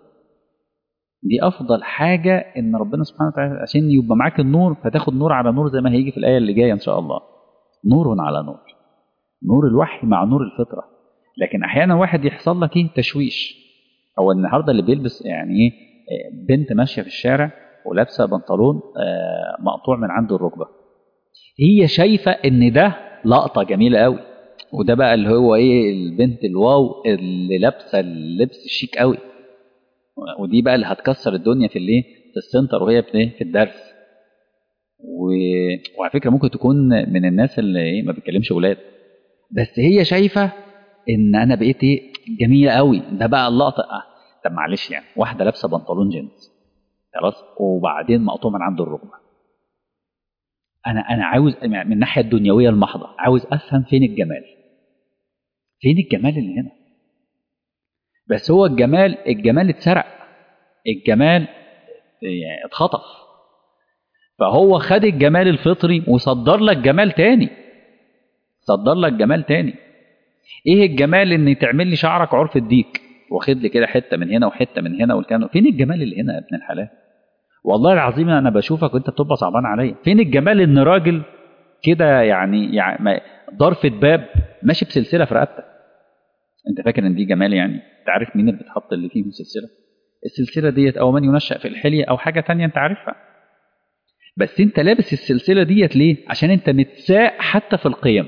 دي افضل حاجه ان ربنا سبحانه وتعالى عشان يبقى معاك النور، فتاخد نور على نور زي ما هيجي في الايه اللي جايه ان شاء الله. نور على نور، نور الوحي مع نور الفطره. لكن احيانا واحد يحصل لك ايه، تشويش. هو النهارده اللي بيلبس يعني ايه، آه، بنت ماشيه في الشارع ولابسه بنطلون آه، مقطوع من عند الركبه، هي شايفه ان ده لقطه جميله قوي، وده بقى اللي هو ايه، البنت الواو اللي لابسه اللبس الشيك قوي، ودي بقى اللي هتكسر الدنيا في الايه، في السنتر وهي في إيه؟ في الدرس. و... وعلى فكره ممكن تكون من الناس اللي ايه ما بتكلمش اولاد، بس هي شايفه ان انا بقيت ايه، جميله قوي، ده بقى اللقطه. آه. طب معلش يعني واحده لابسه بنطلون جينز خلاص وبعدين مقطوع من عند الركبه، انا انا عاوز من الناحيه الدنيويه المحضه عاوز افهم فين الجمال، فين الجمال اللي هنا. بس هو الجمال الجمال اتسرق، الجمال يعني اتخطف. فهو خد الجمال الفطري وصدر لك جمال تاني، صدر لك جمال تاني. ايه الجمال ان تعمل لي شعرك عرف الديك واخد لي كده حته من هنا وحته من هنا والكلام، فين الجمال اللي هنا يا ابن الحلال؟ والله العظيم انا بشوفك وانت بتبقى صعبان عليا. فين الجمال ان راجل كده يعني يعني ما- ضرفة باب ماشي بسلسله في رقبتك؟ انت فاكر ان دي جمال؟ يعني انت عارف مين اللي بتحط اللي فيهم سلسله؟ السلسله ديت او من ينشأ في الحليه او حاجه تانية انت عارفها. بس انت لابس السلسله ديت ليه؟ عشان انت متساق حتى في القيم.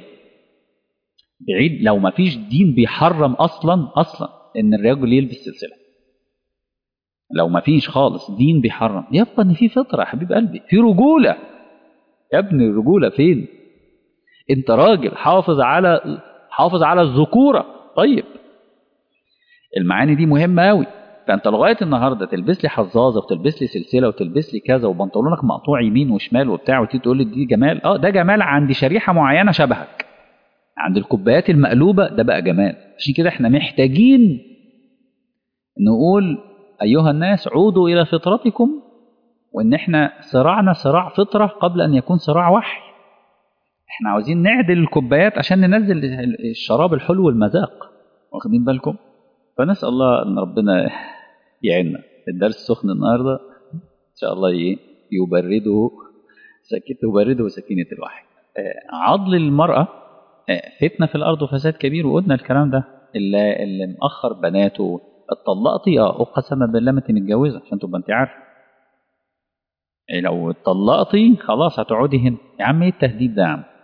بعيد لو ما فيش دين بيحرم اصلا اصلا ان الرجل يلبس سلسله، لو ما فيش خالص دين بيحرم، يبقى ان في فطره يا حبيب قلبي، في رجوله. يا ابني الرجوله فين؟ انت راجل حافظ على حافظ على الذكوره. طيب المعاني دي مهمه قوي. فانت لغايه النهارده تلبس لي حظاظه وتلبس لي سلسله وتلبس لي كذا وبنطلونك مقطوع يمين وشمال وبتاع وتيجي تقول لي دي جمال. اه ده جمال عند شريحه معينه شبهك، عند الكوبايات المقلوبه ده بقى جمال. عشان كده احنا محتاجين نقول ايها الناس عودوا الى فطرتكم، وان احنا صراعنا صراع فطره قبل ان يكون صراع وحي. احنا عاوزين نعدل الكوبايات عشان ننزل الشراب الحلو والمذاق، واخدين بالكم؟ فنسال الله ان ربنا يعيننا. الدرس سخن النهارده ان شاء الله ي- يبرده سكت يبرده سكينه الوحي. آه، عضل المراه آه، فتنه في الارض وفساد كبير، وقلنا الكلام ده. اللي, اللي مأخر بناته اتطلقتي، اه اقسم بالله ما انت متجوزه عشان تبقى انت عارفه. إيه لو اتطلقتي خلاص هتقعدي هنا. يا عم ايه التهديد ده يا عم؟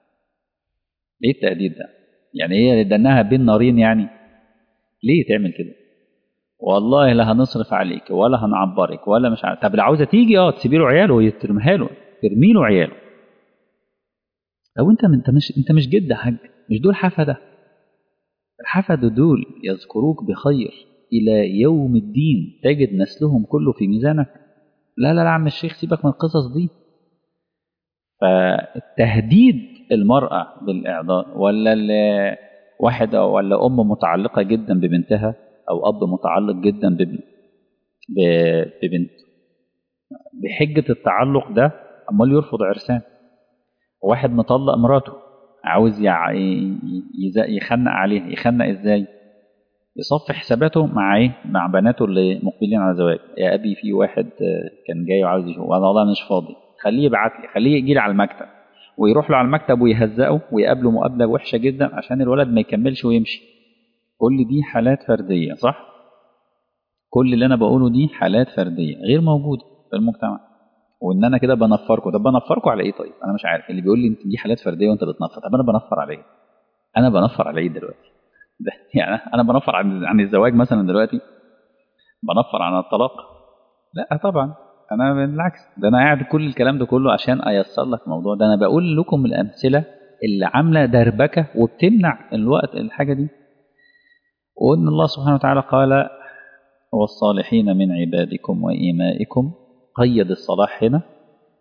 ايه التهديد ده؟ يعني هي دناها بين نارين يعني؟ ليه تعمل كده؟ والله لا هنصرف عليك ولا هنعبرك ولا مش عارف. طب لو عاوزه تيجي اه تسيبي له عياله وترميها له، ترمي له عياله. لو انت انت مش انت مش جد يا حاج، مش دول حفده؟ الحفده دول يذكروك بخير الى يوم الدين، تجد نسلهم كله في ميزانك. لا لا لا عم الشيخ سيبك من القصص دي. فتهديد المرأة بالإعضاء، ولا ال- واحدة ولا أم متعلقة جدا ببنتها أو أب متعلق جدا بابن- ب- ببنته بحجة التعلق ده، أمال يرفض عرسان. واحد مطلق مراته عاوز يع- ي- يز- يخنق عليها. يخنق إزاي؟ يصفي حساباته مع إيه؟ مع بناته اللي مقبلين على زواج. يا أبي في واحد آه، كان جاي وعاوز يشوف، وأنا والله مش فاضي، خليه يبعت لي، خليه يجي لي على المكتب. ويروح له على المكتب ويهزقه ويقابله مقابلة وحشة جدا عشان الولد ما يكملش ويمشي. كل دي حالات فردية، صح؟ كل اللي أنا بقوله دي حالات فردية غير موجودة في المجتمع. وإن أنا كده بنفركم. طب بنفركم على إيه؟ طيب أنا مش عارف. اللي بيقول لي أنت دي حالات فردية وأنت بتنفر، طب أنا بنفر على إيه؟ أنا بنفر على إيه دلوقتي؟ ده يعني أنا بنفر عن عن الزواج مثلا دلوقتي؟ بنفر عن الطلاق؟ لا طبعا. انا بالعكس، ده انا قاعد كل الكلام ده كله عشان ايسر لك الموضوع ده. انا بقول لكم الامثله اللي عامله دربكه وبتمنع الوقت الحاجه دي. وان الله سبحانه وتعالى قال والصالحين من عبادكم وإمائكم. قيد الصلاح هنا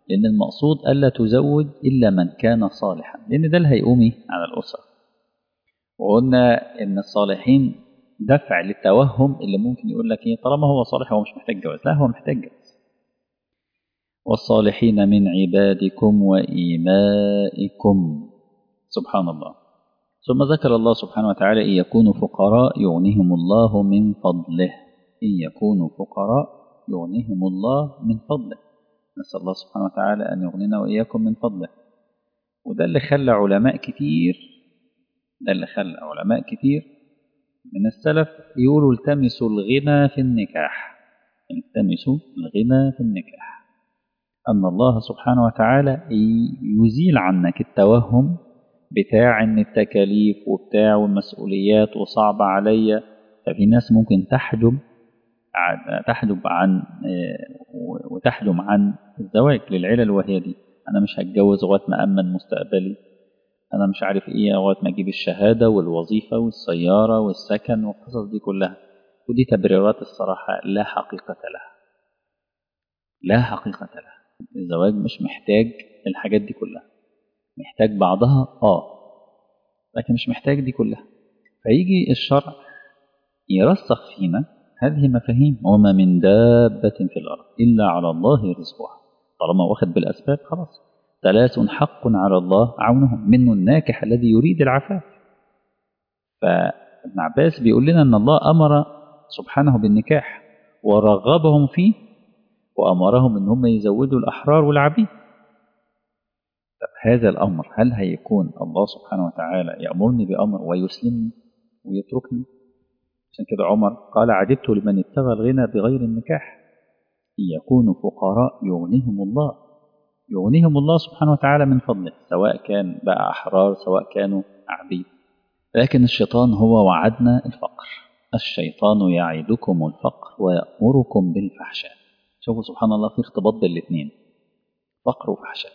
لأن المقصود ألا تزوج إلا من كان صالحا، لأن ده اللي هيقوم على الأسرة. وقلنا إن الصالحين دفع للتوهم اللي ممكن يقول لك إيه طالما هو صالح هو مش محتاج جواز. لا، هو محتاج جواز. والصالحين من عبادكم وإيمائكم. سبحان الله. ثم ذكر الله سبحانه وتعالى إن يكونوا فقراء يغنيهم الله من فضله. إن يكونوا فقراء يغنيهم الله من فضله. نسأل الله سبحانه وتعالى أن يغنينا وإياكم من فضله. وده اللي خلى علماء كتير ده اللي خلى علماء كتير من السلف يقولوا التمسوا الغنى في النكاح. التمسوا الغنى في النكاح، أن الله سبحانه وتعالى يزيل عنك التوهم بتاع ان التكاليف وبتاع والمسؤوليات وصعبة عليا. ففي ناس ممكن تحجب تحجب عن وتحجم عن الزواج للعلل، وهي دي انا مش هتجوز لغايه ما امن مستقبلي، انا مش عارف ايه لغايه ما اجيب الشهاده والوظيفه والسياره والسكن والقصص دي كلها. ودي تبريرات الصراحه لا حقيقه لها. لا حقيقه لها. الزواج مش محتاج الحاجات دي كلها، محتاج بعضها اه لكن مش محتاج دي كلها. فيجي الشرع يرسخ فينا هذه مفاهيم. وما من دابة في الأرض إلا على الله رزقها. طالما واخد بالأسباب خلاص. ثلاث حق على الله عونهم، منه الناكح الذي يريد العفاف. فابن عباس بيقول لنا أن الله أمر سبحانه بالنكاح ورغبهم فيه، وأمرهم أن هم يزودوا الأحرار والعبيد. هذا الأمر هل هيكون الله سبحانه وتعالى يأمرني بأمر ويسلمني ويتركني؟ عشان كده عمر قال عجبت لمن ابتغى الغنى بغير النكاح. إن يكونوا فقراء يغنيهم الله يغنيهم الله سبحانه وتعالى من فضله، سواء كان بقى أحرار سواء كانوا عبيد. لكن الشيطان هو وعدنا الفقر. الشيطان يعدكم الفقر ويأمركم بالفحشاء. شوفوا سبحان الله في ارتباط بين الاثنين، فقر وفحشاء.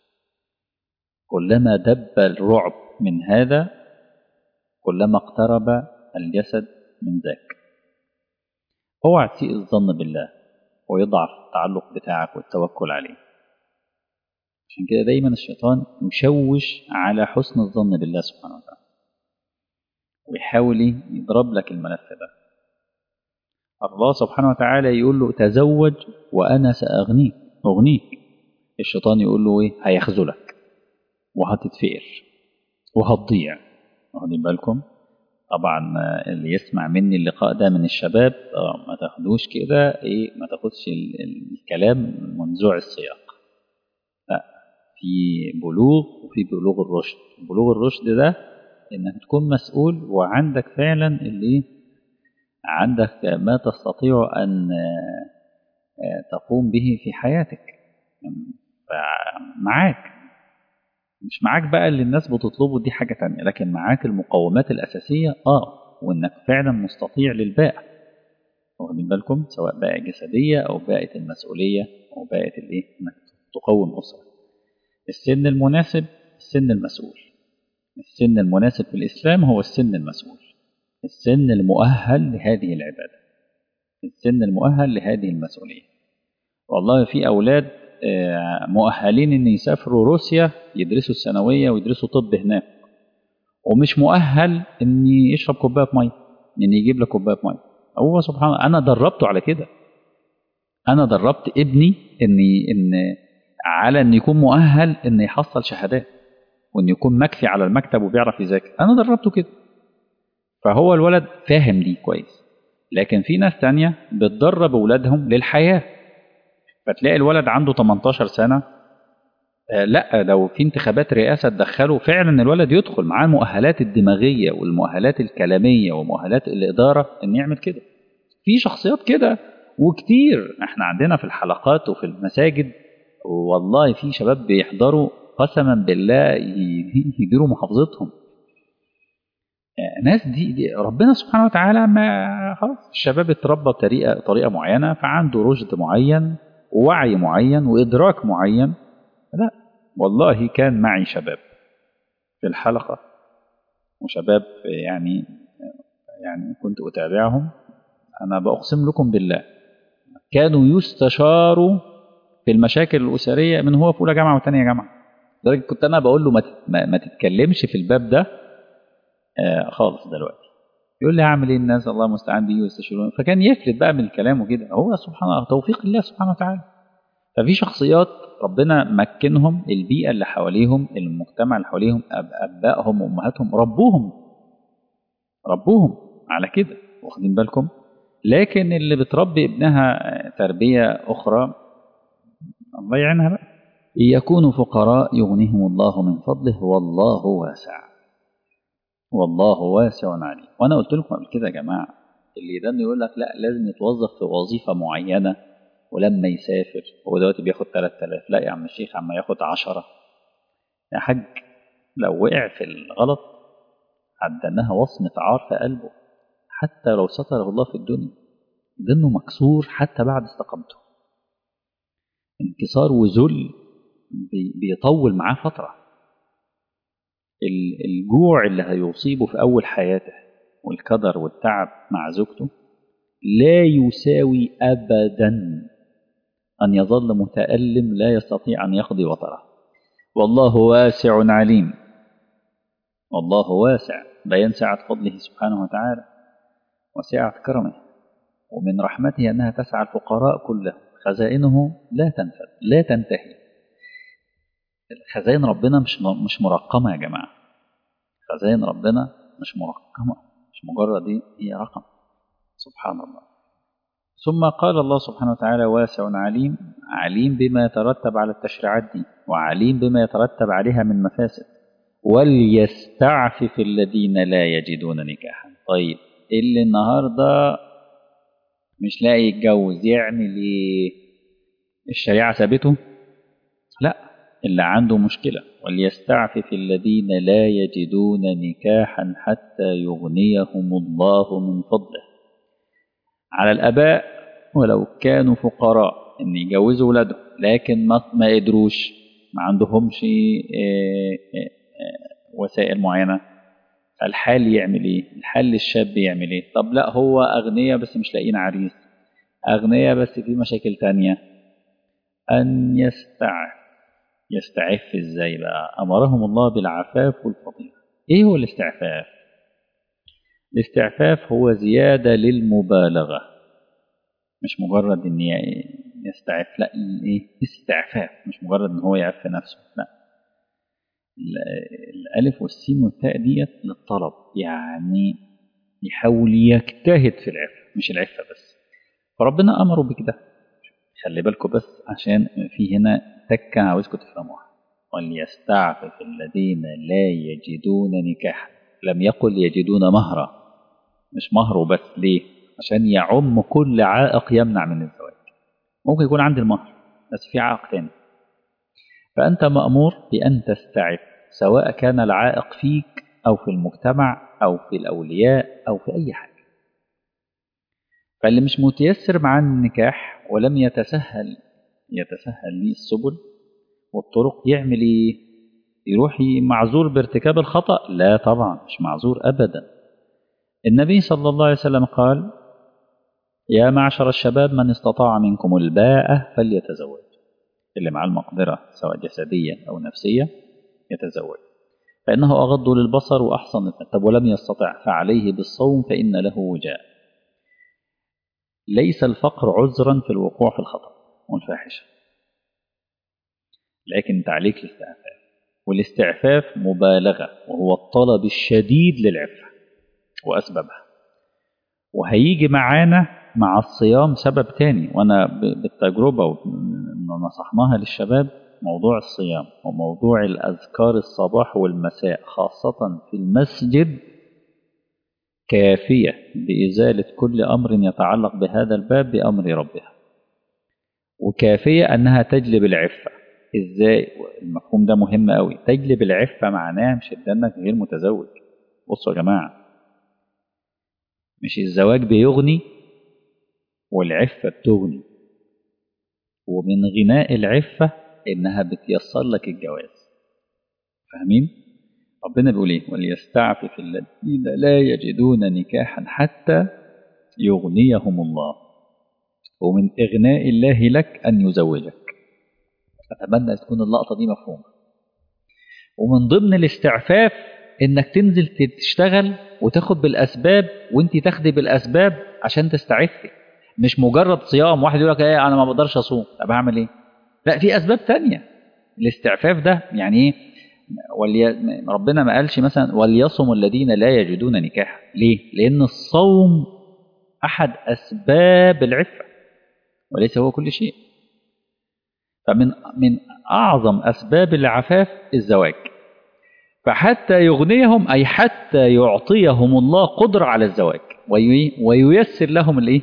كلما دب الرعب من هذا كلما اقترب الجسد من ذاك. اوعى تسيء الظن بالله ويضعف التعلق بتاعك والتوكل عليه. عشان كده دايما الشيطان يشوش على حسن الظن بالله سبحانه وتعالى ويحاول يضرب لك الملف ده. الله سبحانه وتعالى يقول له تزوج وأنا سأغنيك أغنيك. الشيطان يقول له إيه؟ هيخذلك وهتتفقر وهتضيع. واخدين بالكم؟ طبعا اللي يسمع مني اللقاء ده من الشباب ما تاخدوش كده ايه، ما تاخدش الكلام منزوع السياق. لا، في بلوغ وفي بلوغ الرشد. بلوغ الرشد ده انك تكون مسؤول وعندك فعلا اللي عندك ما تستطيع ان تقوم به في حياتك. معاك مش معاك بقى اللي الناس بتطلبه، دي حاجة تانية، لكن معاك المقومات الأساسية اه وإنك فعلا مستطيع للباء. واخدين بالكم؟ سواء باء جسدية أو باءة المسؤولية أو باءة الإيه؟ إنك تقوم أسرة. السن المناسب السن المسؤول. السن المناسب في الإسلام هو السن المسؤول، السن المؤهل لهذه العبادة، السن المؤهل لهذه المسؤولية. والله في أولاد مؤهلين ان يسافروا روسيا يدرسوا الثانويه ويدرسوا طب هناك، ومش مؤهل ان يشرب كوبايه ميه، ان يجيب لك كوبايه ميه. هو سبحان الله انا دربته على كده. انا دربت ابني ان ان على ان يكون مؤهل ان يحصل شهادات وان يكون مكفي على المكتب وبيعرف يذاكر. انا دربته كده، فهو الولد فاهم دي كويس. لكن في ناس تانية بتدرب اولادهم للحياه، فتلاقي الولد عنده تمنتاشر سنة آه لا لو في انتخابات رئاسة تدخله فعلا الولد يدخل معاه المؤهلات الدماغية والمؤهلات الكلامية ومؤهلات الإدارة ان يعمل كده. في شخصيات كده وكتير احنا عندنا في الحلقات وفي المساجد، والله في شباب بيحضروا قسما بالله يديروا محافظتهم. آه ناس دي, دي ربنا سبحانه وتعالى ما خلاص الشباب اتربى بطريقة طريقة معينة، فعنده رشد معين ووعي معين وإدراك معين. لا والله كان معي شباب في الحلقة وشباب يعني يعني كنت أتابعهم. أنا بأقسم لكم بالله كانوا يستشاروا في المشاكل الأسرية من هو في أولى جامعة وثانية جامعة. لذلك كنت أنا بقول له ما, ما, ما تتكلمش في الباب ده آه خالص دلوقتي. يقول لي أعمل إيه؟ الناس الله المستعان بيجوا يستشيرون، فكان يفلت بقى من الكلام وكده. هو سبحان الله توفيق الله سبحانه وتعالى. ففي شخصيات ربنا مكنهم، البيئة اللي حواليهم، المجتمع اللي حواليهم، أبائهم وأمهاتهم ربوهم ربوهم على كده، واخدين بالكم؟ لكن اللي بتربي ابنها تربية أخرى الله يعينها بقى. إن يكونوا فقراء يغنيهم الله من فضله والله واسع، والله واسع عليم. وأنا قلت لكم قبل كده يا جماعة، اللي ده يقول لك لا لازم يتوظف في وظيفة معينة ولما يسافر هو دلوقتي بياخد ثلاثة آلاف، لا يا عم الشيخ عم ياخد عشرة يا حاج. لو وقع في الغلط عدناها وصمة عار في قلبه، حتى لو ستره الله في الدنيا ظنه مكسور حتى بعد استقامته. انكسار وذل بيطول معاه فترة. الجوع اللي هيصيبه في أول حياته والكدر والتعب مع زوجته لا يساوي أبدا أن يظل متألم لا يستطيع أن يقضي وطره. والله واسع عليم، والله واسع، بيان سعة فضله سبحانه وتعالى وسعة كرمه، ومن رحمته أنها تسعى الفقراء كلهم، خزائنه لا تنفذ لا تنتهي. خزائن ربنا مش مش مرقمة يا جماعة، خزائن ربنا مش مرقمة، مش مجرد دي هي رقم، سبحان الله. ثم قال الله سبحانه وتعالى واسع عليم، عليم بما يترتب على التشريعات دي وعليم بما يترتب عليها من مفاسد. وليستعفف الذين لا يجدون نكاحا. طيب اللي النهارده مش لاقي يتجوز يعمل ايه؟ الشريعة سابته؟ لا، اللي عنده مشكلة. وليستعفف الذين لا يجدون نكاحا حتى يغنيهم الله من فضله. على الآباء ولو كانوا فقراء ان يجوزوا ولادهم، لكن ما ما قدروش، ما عندهمش وسائل معينة. فالحال يعمل ايه؟ الحال الشاب يعمل ايه؟ طب لا هو أغنياء بس مش لاقيين عريس، أغنياء بس في مشاكل تانية. أن يستعف. يستعف ازاي بقى؟ أمرهم الله بالعفاف والفضيلة. ايه هو الاستعفاف؟ الاستعفاف هو زيادة للمبالغة، مش مجرد ان يستعف، لا ايه استعفاف، مش مجرد ان هو يعف نفسه، لا. الالف والسين والتاء ديت للطلب، يعني يحاول يجتهد في العفة، مش العفة بس. فربنا امره بكده. خلي بالكم بس عشان في هنا تكة عاوزكم تفهموها. وليستعفف الذين لا يجدون نكاحا، لم يقل يجدون مهرا، مش مهر بس. ليه؟ عشان يعم كل عائق يمنع من الزواج. ممكن يكون عندي المهر بس في عائق تاني، فأنت مأمور بأن تستعف، سواء كان العائق فيك أو في المجتمع أو في الأولياء أو في أي حاجة. فاللي مش متيسر مع النكاح ولم يتسهل يتسهل ليه السبل والطرق يعمل ايه؟ يروح معذور بارتكاب الخطأ؟ لا طبعا مش معذور أبدا. النبي صلى الله عليه وسلم قال يا معشر الشباب من استطاع منكم الباءة فليتزوج. اللي معاه المقدرة سواء جسدية أو نفسية يتزوج، فإنه أغض للبصر وأحصن للفم. طب ولم يستطع فعليه بالصوم فإن له وجاء. ليس الفقر عذرا في الوقوع في الخطأ والفاحشة، لكن تعليق الاستعفاف. والاستعفاف مبالغة، وهو الطلب الشديد للعفة وأسبابها. وهيجي معانا مع الصيام سبب تاني، وأنا بالتجربة نصحناها للشباب، موضوع الصيام وموضوع الأذكار الصباح والمساء خاصة في المسجد كافية بإزالة كل أمر يتعلق بهذا الباب بأمر ربها، وكافية أنها تجلب العفة. إزاي؟ المفهوم ده مهم أوي. تجلب العفة معناها مش إنك غير متزوج. بصوا يا جماعة، مش الزواج بيغني والعفة بتغني، ومن غناء العفة إنها بتيسر لك الجواز. فاهمين؟ ربنا بيقول إيه؟ وليستعفف الذين لا يجدون نكاحا حتى يغنيهم الله. ومن إغناء الله لك أن يزوجك. أتمنى تكون اللقطة دي مفهومة. ومن ضمن الاستعفاف إنك تنزل تشتغل وتاخد بالأسباب، وانت تاخدي بالأسباب عشان تستعفي، مش مجرد صيام. واحد يقول لك ايه أنا ما بقدرش أصوم، طب أعمل إيه؟ لا، في أسباب تانية. الاستعفاف ده يعني إيه؟ ولي... ربنا ما قالش مثلا وليصم الذين لا يجدون نكاحا. ليه؟ لأن الصوم أحد أسباب العفة وليس هو كل شيء. فمن من أعظم أسباب العفاف الزواج. فحتى يغنيهم أي حتى يعطيهم الله قدرة على الزواج وي... وييسر لهم الإيه؟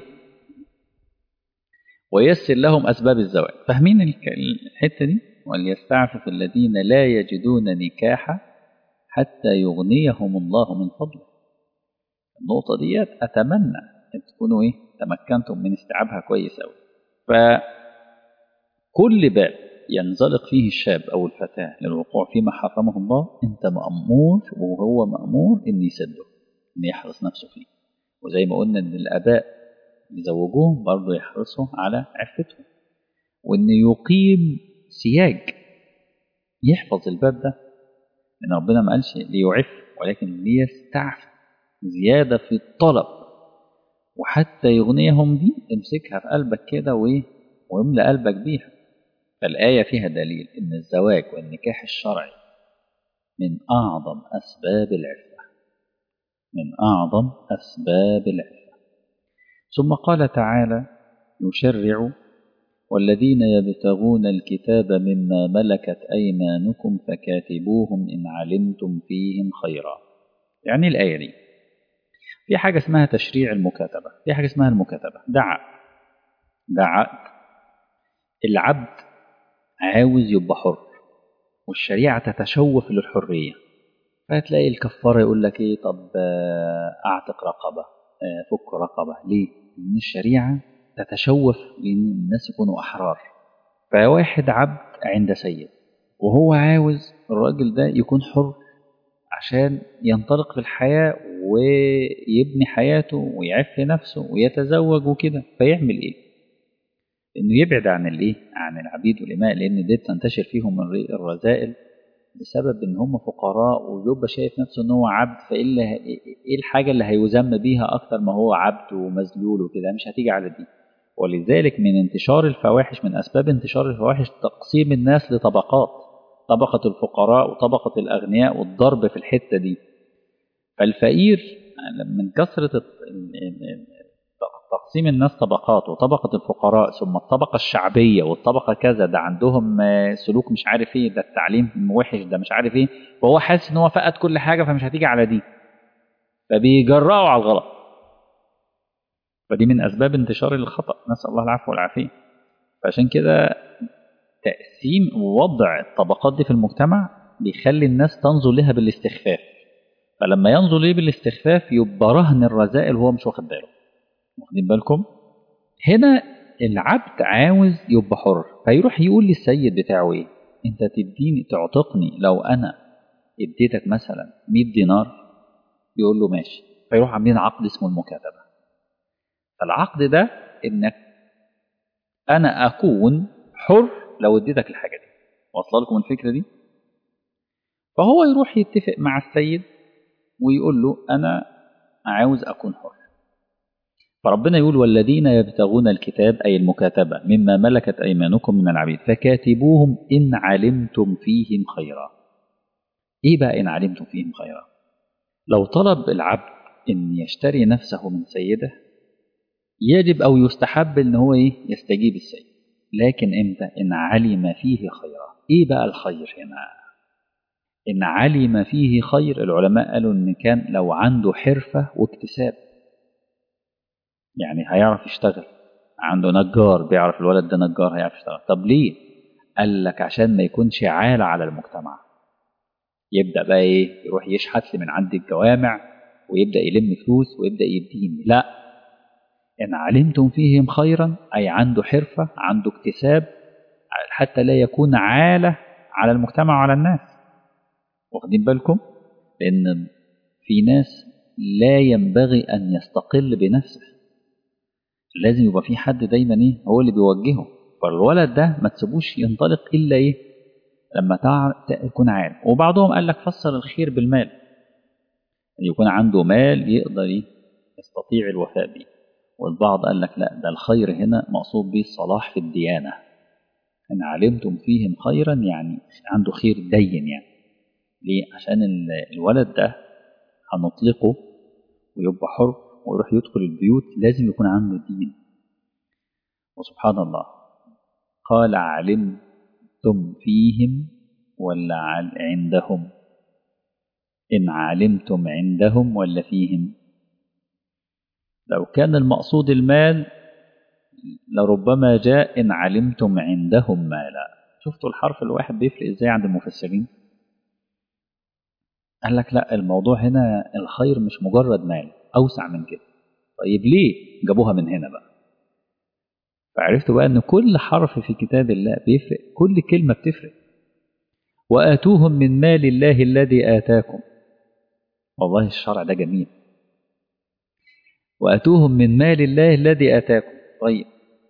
وييسر لهم أسباب الزواج. فاهمين الحتة دي؟ وليستعفف الذين لا يجدون نكاحا حتى يغنيهم الله من فضله. النقطة ديت أتمنى أن تكونوا إيه تمكنتم من استيعابها كويس أوي. فكل باب ينزلق فيه الشاب أو الفتاة للوقوع فيما حرمه الله، أنت مأمور وهو مأمور أن يسده، أن يحرص نفسه فيه. وزي ما قلنا أن الآباء يزوجوهم برضه يحرصوا على عفتهم، وأن يقيم سياج يحفظ الباب ده، لأن ربنا ما قالش ليعف ولكن ليستعف، زيادة في الطلب. وحتى يغنيهم دي امسكها في قلبك كده وإيه واملأ قلبك بيها. فالآية فيها دليل إن الزواج والنكاح الشرعي من أعظم أسباب العفة، من أعظم أسباب العفة. ثم قال تعالى يشرع والذين يبتغون الكتاب مما ملكت أيمانكم فكاتبوهم إن علمتم فيهم خيرا. يعني الآية دي في حاجة اسمها تشريع المكاتبة، في حاجة اسمها المكاتبة. ده عقد، ده عقد العبد عاوز يبقى حر، والشريعة تتشوف للحرية. فهتلاقي الكفارة يقول لك ايه، طب اعتق رقبة، فك رقبة. ليه؟ لأن الشريعة تتشوف لأن الناس يكونوا أحرار. فواحد عبد عند سيد وهو عاوز الراجل ده يكون حر عشان ينطلق في الحياة ويبني حياته ويعف نفسه ويتزوج وكده. فيعمل ايه؟ انه يبعد عن الايه عن العبيد والإماء، لان دي تنتشر فيهم الرذائل بسبب ان هم فقراء، ويبقى شايف نفسه ان هو عبد. فايه ايه الحاجه اللي هيذم بيها اكتر ما هو عبد ومذلول وكده؟ مش هتيجي على دي. ولذلك من انتشار الفواحش، من اسباب انتشار الفواحش تقسيم الناس لطبقات، طبقه الفقراء وطبقه الاغنياء، والضرب في الحته دي. فالفقير من كثره تقسيم الناس طبقات، وطبقة الفقراء ثم الطبقة الشعبية والطبقة كذا، ده عندهم سلوك مش عارف ايه، ده التعليم وحش، ده مش عارف ايه. فهو حاسس ان هو فقد كل حاجة فمش هتيجي على دي، فبيجرأوا على الغلط. فدي من أسباب انتشار الخطأ، نسأل الله العفو والعافية. فعشان كده تقسيم ووضع الطبقات دي في المجتمع بيخلي الناس تنظر لها بالاستخفاف. فلما ينظر ليه بالاستخفاف يبقى رهن الرذائل وهو مش واخد باله. واخدين بالكم؟ هنا العبد عاوز يبقى حر، فيروح يقول للسيد بتاعه ايه، انت تديني تعتقني لو انا اديتك مثلا مية دينار؟ يقول له ماشي. فيروح عاملين عقد اسمه المكاتبة. فالعقد ده انك انا اكون حر لو اديتك الحاجة دي. واصله لكم الفكرة دي؟ فهو يروح يتفق مع السيد ويقول له انا عاوز اكون حر. فربنا يقول والذين يبتغون الكتاب أي المكاتبة مما ملكت أيمانكم من العبيد فكاتبوهم إن علمتم فيهم خيرا. إيه بقى إن علمتم فيهم خيرا؟ لو طلب العبد إن يشتري نفسه من سيده يجب أو يستحب إن هو إيه يستجيب السيد، لكن إمتى؟ إن علم فيه خيرا. إيه بقى الخير هنا؟ إن علم فيه خير، العلماء قالوا إن كان لو عنده حرفة واكتساب، يعني هيعرف يشتغل، عنده نجار بيعرف الولد ده نجار هيعرف يشتغل. طب ليه؟ قال لك عشان ما يكونش عالة على المجتمع. يبدأ بقى ايه يروح يشحت لي من عند الجوامع ويبدأ يلم فلوس ويبدأ يديني. لا، إن علمتم فيهم خيرا أي عنده حرفة، عنده اكتساب، حتى لا يكون عالة على المجتمع وعلى الناس. واخدين بالكم؟ لأن في ناس لا ينبغي أن يستقل بنفسه، لازم يبقى في حد دايما ايه هو اللي بيوجهه. فالولد ده ما تسيبوش ينطلق إلا إيه لما تكون عالم. وبعضهم قال لك فسر الخير بالمال، يكون عنده مال يقدر يستطيع الوفاء به. والبعض قال لك لا، ده الخير هنا مقصود به الصلاح في الديانة، إن علمتم فيهم خيرا يعني عنده خير دين. يعني ليه؟ عشان الولد ده هنطلقه ويبقى حر ويروح يدخل البيوت، لازم يكون عنده دين. وسبحان الله قال علمتم فيهم ولا عندهم؟ إن علمتم عندهم ولا فيهم؟ لو كان المقصود المال لربما جاء إن علمتم عندهم مالا. شفتوا الحرف الواحد بيفرق إزاي عند المفسرين؟ قال لك لا، الموضوع هنا الخير مش مجرد مال، أوسع من كده. طيب ليه جابوها من هنا بقى؟ فعرفتوا بقى أن كل حرف في كتاب الله بيفرق، كل كلمة بتفرق. وآتوهم من مال الله الذي آتاكم. والله الشرع ده جميل. وآتوهم من مال الله الذي آتاكم. طيب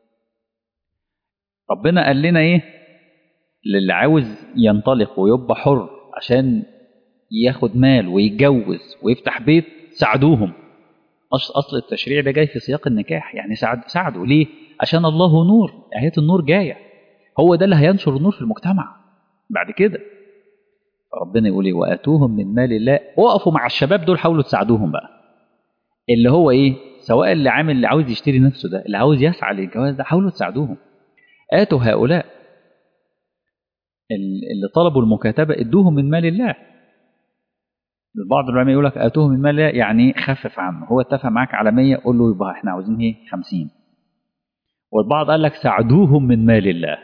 ربنا قال لنا إيه؟ للي عاوز ينطلق ويبقى حر عشان ياخد مال ويتجوز ويفتح بيت، ساعدوهم. أصل التشريع ده جاي في سياق النكاح، يعني ساعد ساعدوا ليه؟ عشان الله نور، آيات النور جاية، هو ده اللي هينشر النور في المجتمع بعد كده. فربنا يقول ايه؟ وآتوهم من مال الله. وقفوا مع الشباب دول، حاولوا تساعدوهم بقى، اللي هو ايه، سواء اللي عامل اللي عاوز يشتري نفسه ده، اللي عاوز يسعى للجواز ده، حاولوا تساعدوهم. آتوا هؤلاء اللي طلبوا المكاتبة ادوهم من مال الله. البعض العلماء يقول لك آتوهم من مال الله يعني خفف عنه، هو اتفق معاك على مية، قول له يبقى احنا عاوزين ايه خمسين. والبعض قال لك ساعدوهم من مال الله،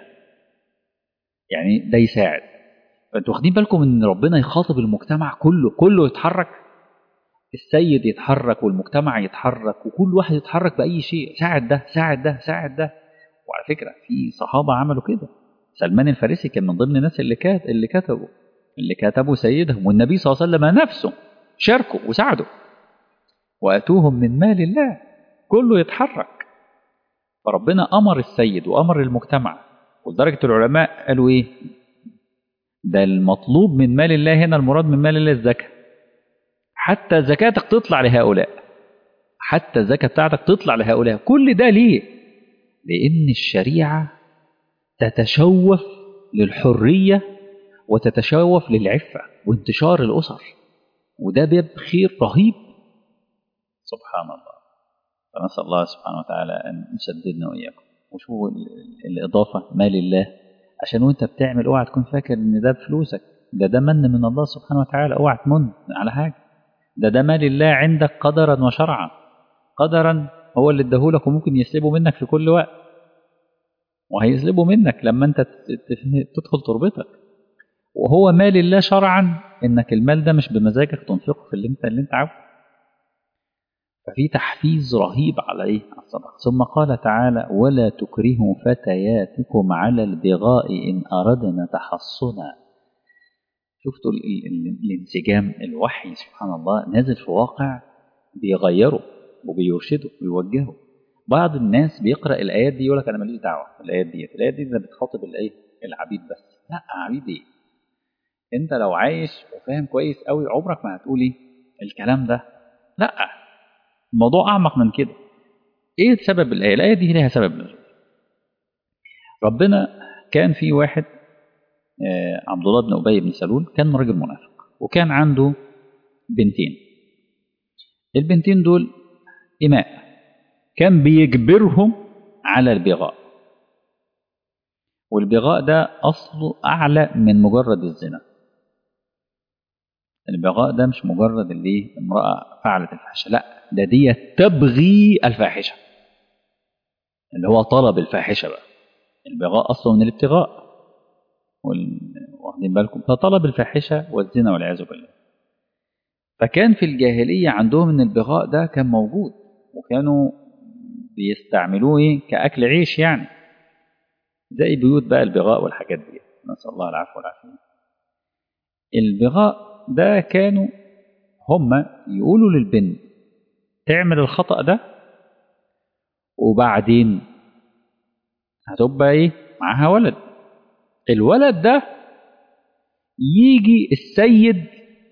يعني ده يساعد. فانتوا واخدين بالكم ان ربنا يخاطب المجتمع كله، كله يتحرك، السيد يتحرك والمجتمع يتحرك وكل واحد يتحرك بأي شيء، ساعد ده ساعد ده ساعد ده. وعلى فكرة في صحابة عملوا كده. سلمان الفارسي كان من ضمن الناس اللي كات اللي كتبوا اللي كتبوا سيدهم، والنبي صلى الله عليه وسلم نفسه شاركوا وساعدوا. وآتوهم من مال الله، كله يتحرك. فربنا أمر السيد وأمر المجتمع. ولدرجة العلماء قالوا إيه؟ ده المطلوب من مال الله هنا، المراد من مال الله الزكاة. حتى زكاتك تطلع لهؤلاء، حتى الزكاة بتاعتك تطلع لهؤلاء. كل ده ليه؟ لأن الشريعة تتشوف للحرية وتتشوف للعفة وانتشار الأسر، وده باب خير رهيب. سبحان الله. فنسأل الله سبحانه وتعالى أن يسددنا وإياكم. وشوفوا الإضافة مال الله، عشان وانت بتعمل اوعى تكون فاكر ان ده بفلوسك، ده ده من من الله سبحانه وتعالى، اوعى تمن على حاجة. ده ده مال الله عندك قدرا وشرعا. قدرا هو اللي اداهولك وممكن يسلبه منك في كل وقت، وهيسلبه منك لما انت تدخل تربتك. وهو مال الله شرعا، انك المال ده مش بمزاجك تنفقه في اللي انت اللي انت عاوزه. ففي تحفيز رهيب على ايه؟ على الصدقه. ثم قال تعالى: ولا تكرهوا فتياتكم على البغاء ان اردنا تحصنا. شفتوا ال ال الانسجام؟ الوحي سبحان الله نازل في واقع بيغيره وبيرشده ويوجهه. بعض الناس بيقرأ الآيات دي يقول لك أنا ماليش دعوة بالآيات دي، الآيات دي ده بتخاطب الإيه؟ العبيد بس. لا، عبيد إيه؟ أنت لو عايش وفاهم كويس قوي عمرك ما هتقولي الكلام ده. لا، الموضوع أعمق من كده. إيه سبب الآية؟ الآية دي لها سبب نزول. ربنا كان في واحد آه عبد الله بن أبي بن سلول، كان راجل منافق وكان عنده بنتين. البنتين دول إماء، كان بيجبرهم على البغاء. والبغاء ده أصله أعلى من مجرد الزنا. البغاء ده مش مجرد اللي امرأة فعلت الفاحشة، لا، ده دي تبغي الفاحشة، اللي هو طلب الفاحشة بقى. البغاء أصله من الابتغاء، واخدين بالكم؟ فطلب الفاحشة والزنا والعياذ بالله. فكان في الجاهلية عندهم ان البغاء ده كان موجود، وكانوا بيستعملوه كأكل عيش، يعني زي بيوت بقى البغاء والحاجات دي، نسأل الله العفو والعافية. البغاء ده كانوا هم يقولوا للبنت تعمل الخطأ ده، وبعدين هتبقى ايه؟ معاها ولد. الولد ده يجي السيد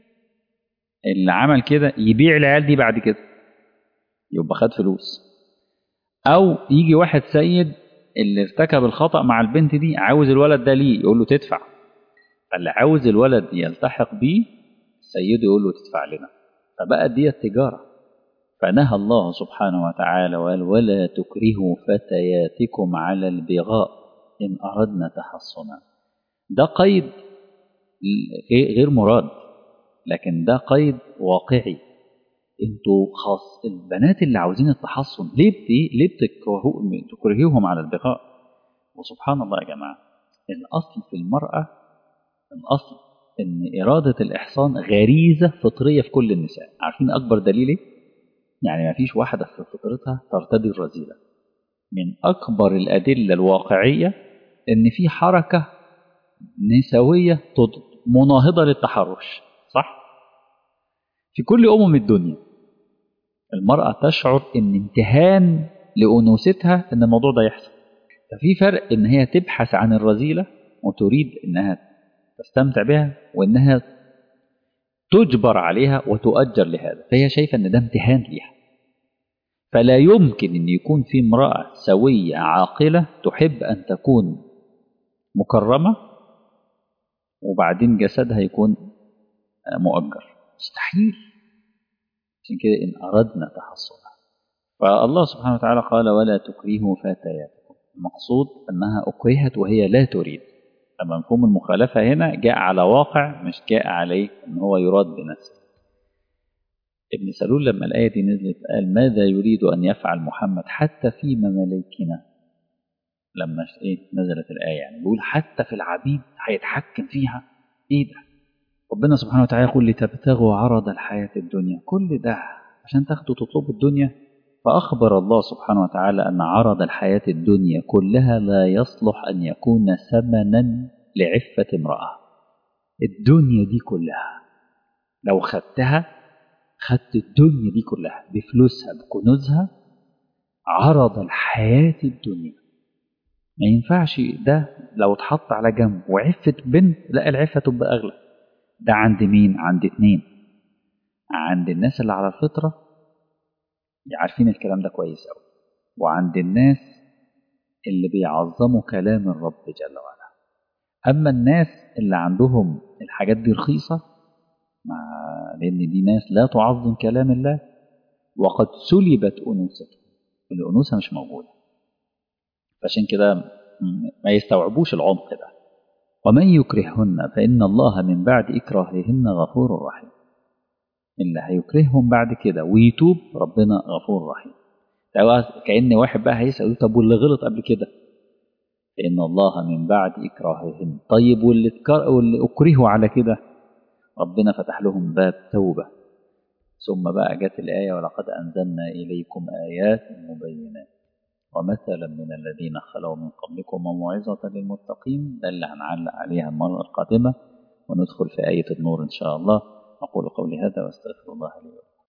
اللي عمل كده يبيع العيال دي بعد كده، يبقى خد فلوس. او يجي واحد سيد اللي ارتكب الخطأ مع البنت دي عاوز الولد ده ليه، يقول له تدفع. فاللي عاوز الولد يلتحق بيه السيد يقول له تدفع لنا. فبقى دي التجارة. فنهى الله سبحانه وتعالى وقال ولا تكرهوا فتياتكم على البغاء إن أردنا تحصنا. ده قيد غير مراد، لكن ده قيد واقعي. انتوا خاص البنات اللي عاوزين التحصن ليه بت... ليه بتكرهو... تكرهيهم على البغاء؟ وسبحان الله يا جماعة، الأصل في المرأة، الأصل إن إرادة الإحصان غريزة فطرية في كل النساء. عارفين أكبر دليل إيه؟ يعني ما فيش واحدة في فطرتها ترتدي الرذيلة. من أكبر الأدلة الواقعية إن في حركة نسوية مناهضة للتحرش، صح؟ في كل أمم الدنيا المرأة تشعر إن امتهان لأنوثتها إن الموضوع ده يحصل. ففي فرق إن هي تبحث عن الرذيلة وتريد إنها تستمتع بها، وإنها تجبر عليها وتؤجر لهذا، فهي شايفة إن ده امتهان ليها. فلا يمكن أن يكون في امرأة سوية عاقلة تحب أن تكون مكرمة وبعدين جسدها يكون مؤجر، مستحيل. عشان كده إن أردنا تحصنها، فالله سبحانه وتعالى قال ولا تكرهوا فتياتكم. المقصود أنها أكرهت وهي لا تريد. أما مفهوم المخالفة هنا جاء على واقع، مش جاء عليه أن هو يراد بنفسه. ابن سلول لما الآية دي نزلت قال ماذا يريد أن يفعل محمد حتى في مماليكنا. لما إيه نزلت الآية يعني بيقول حتى في العبيد هيتحكم فيها. إيه ده؟ ربنا سبحانه وتعالى يقول لتبتغوا عرض الحياة الدنيا، كل ده عشان تاخدوا تطلبوا الدنيا. فأخبر الله سبحانه وتعالى أن عرض الحياة الدنيا كلها لا يصلح أن يكون ثمنا لعفة امرأة. الدنيا دي كلها لو خدتها، خدت الدنيا دي كلها بفلوسها بكنوزها، عرض الحياة الدنيا ما ينفعش. ده لو اتحط على جنب وعفة بنت، لا العفة تبقى أغلى. ده عند مين؟ عند اتنين، عند الناس اللي على الفطرة عارفين الكلام ده كويس أوي، وعند الناس اللي بيعظموا كلام الرب جل وعلا. أما الناس اللي عندهم الحاجات دي رخيصة، مع لأن دي ناس لا تعظم كلام الله وقد سلبت أنوثته، الأنوثة مش موجودة. فعشان كده ما يستوعبوش العمق ده. ومن يكرههن فإن الله من بعد إكراههن غفور رحيم. اللي هيكرههم بعد كده ويتوب ربنا غفور رحيم. كأن واحد بقى هيسأل طب واللي غلط قبل كده؟ فإن الله من بعد إكراههن. طيب واللي, واللي أكرهوا على كده ربنا فتح لهم باب توبة. ثم بقى جت الآية ولقد أنزلنا إليكم آيات مبينات ومثلا من الذين خلوا من قبلكم وموعظة للمتقين. ده اللي هنعلق عليها المرة القادمة وندخل في آية النور إن شاء الله. أقول قولي هذا واستغفر الله لي ولكم.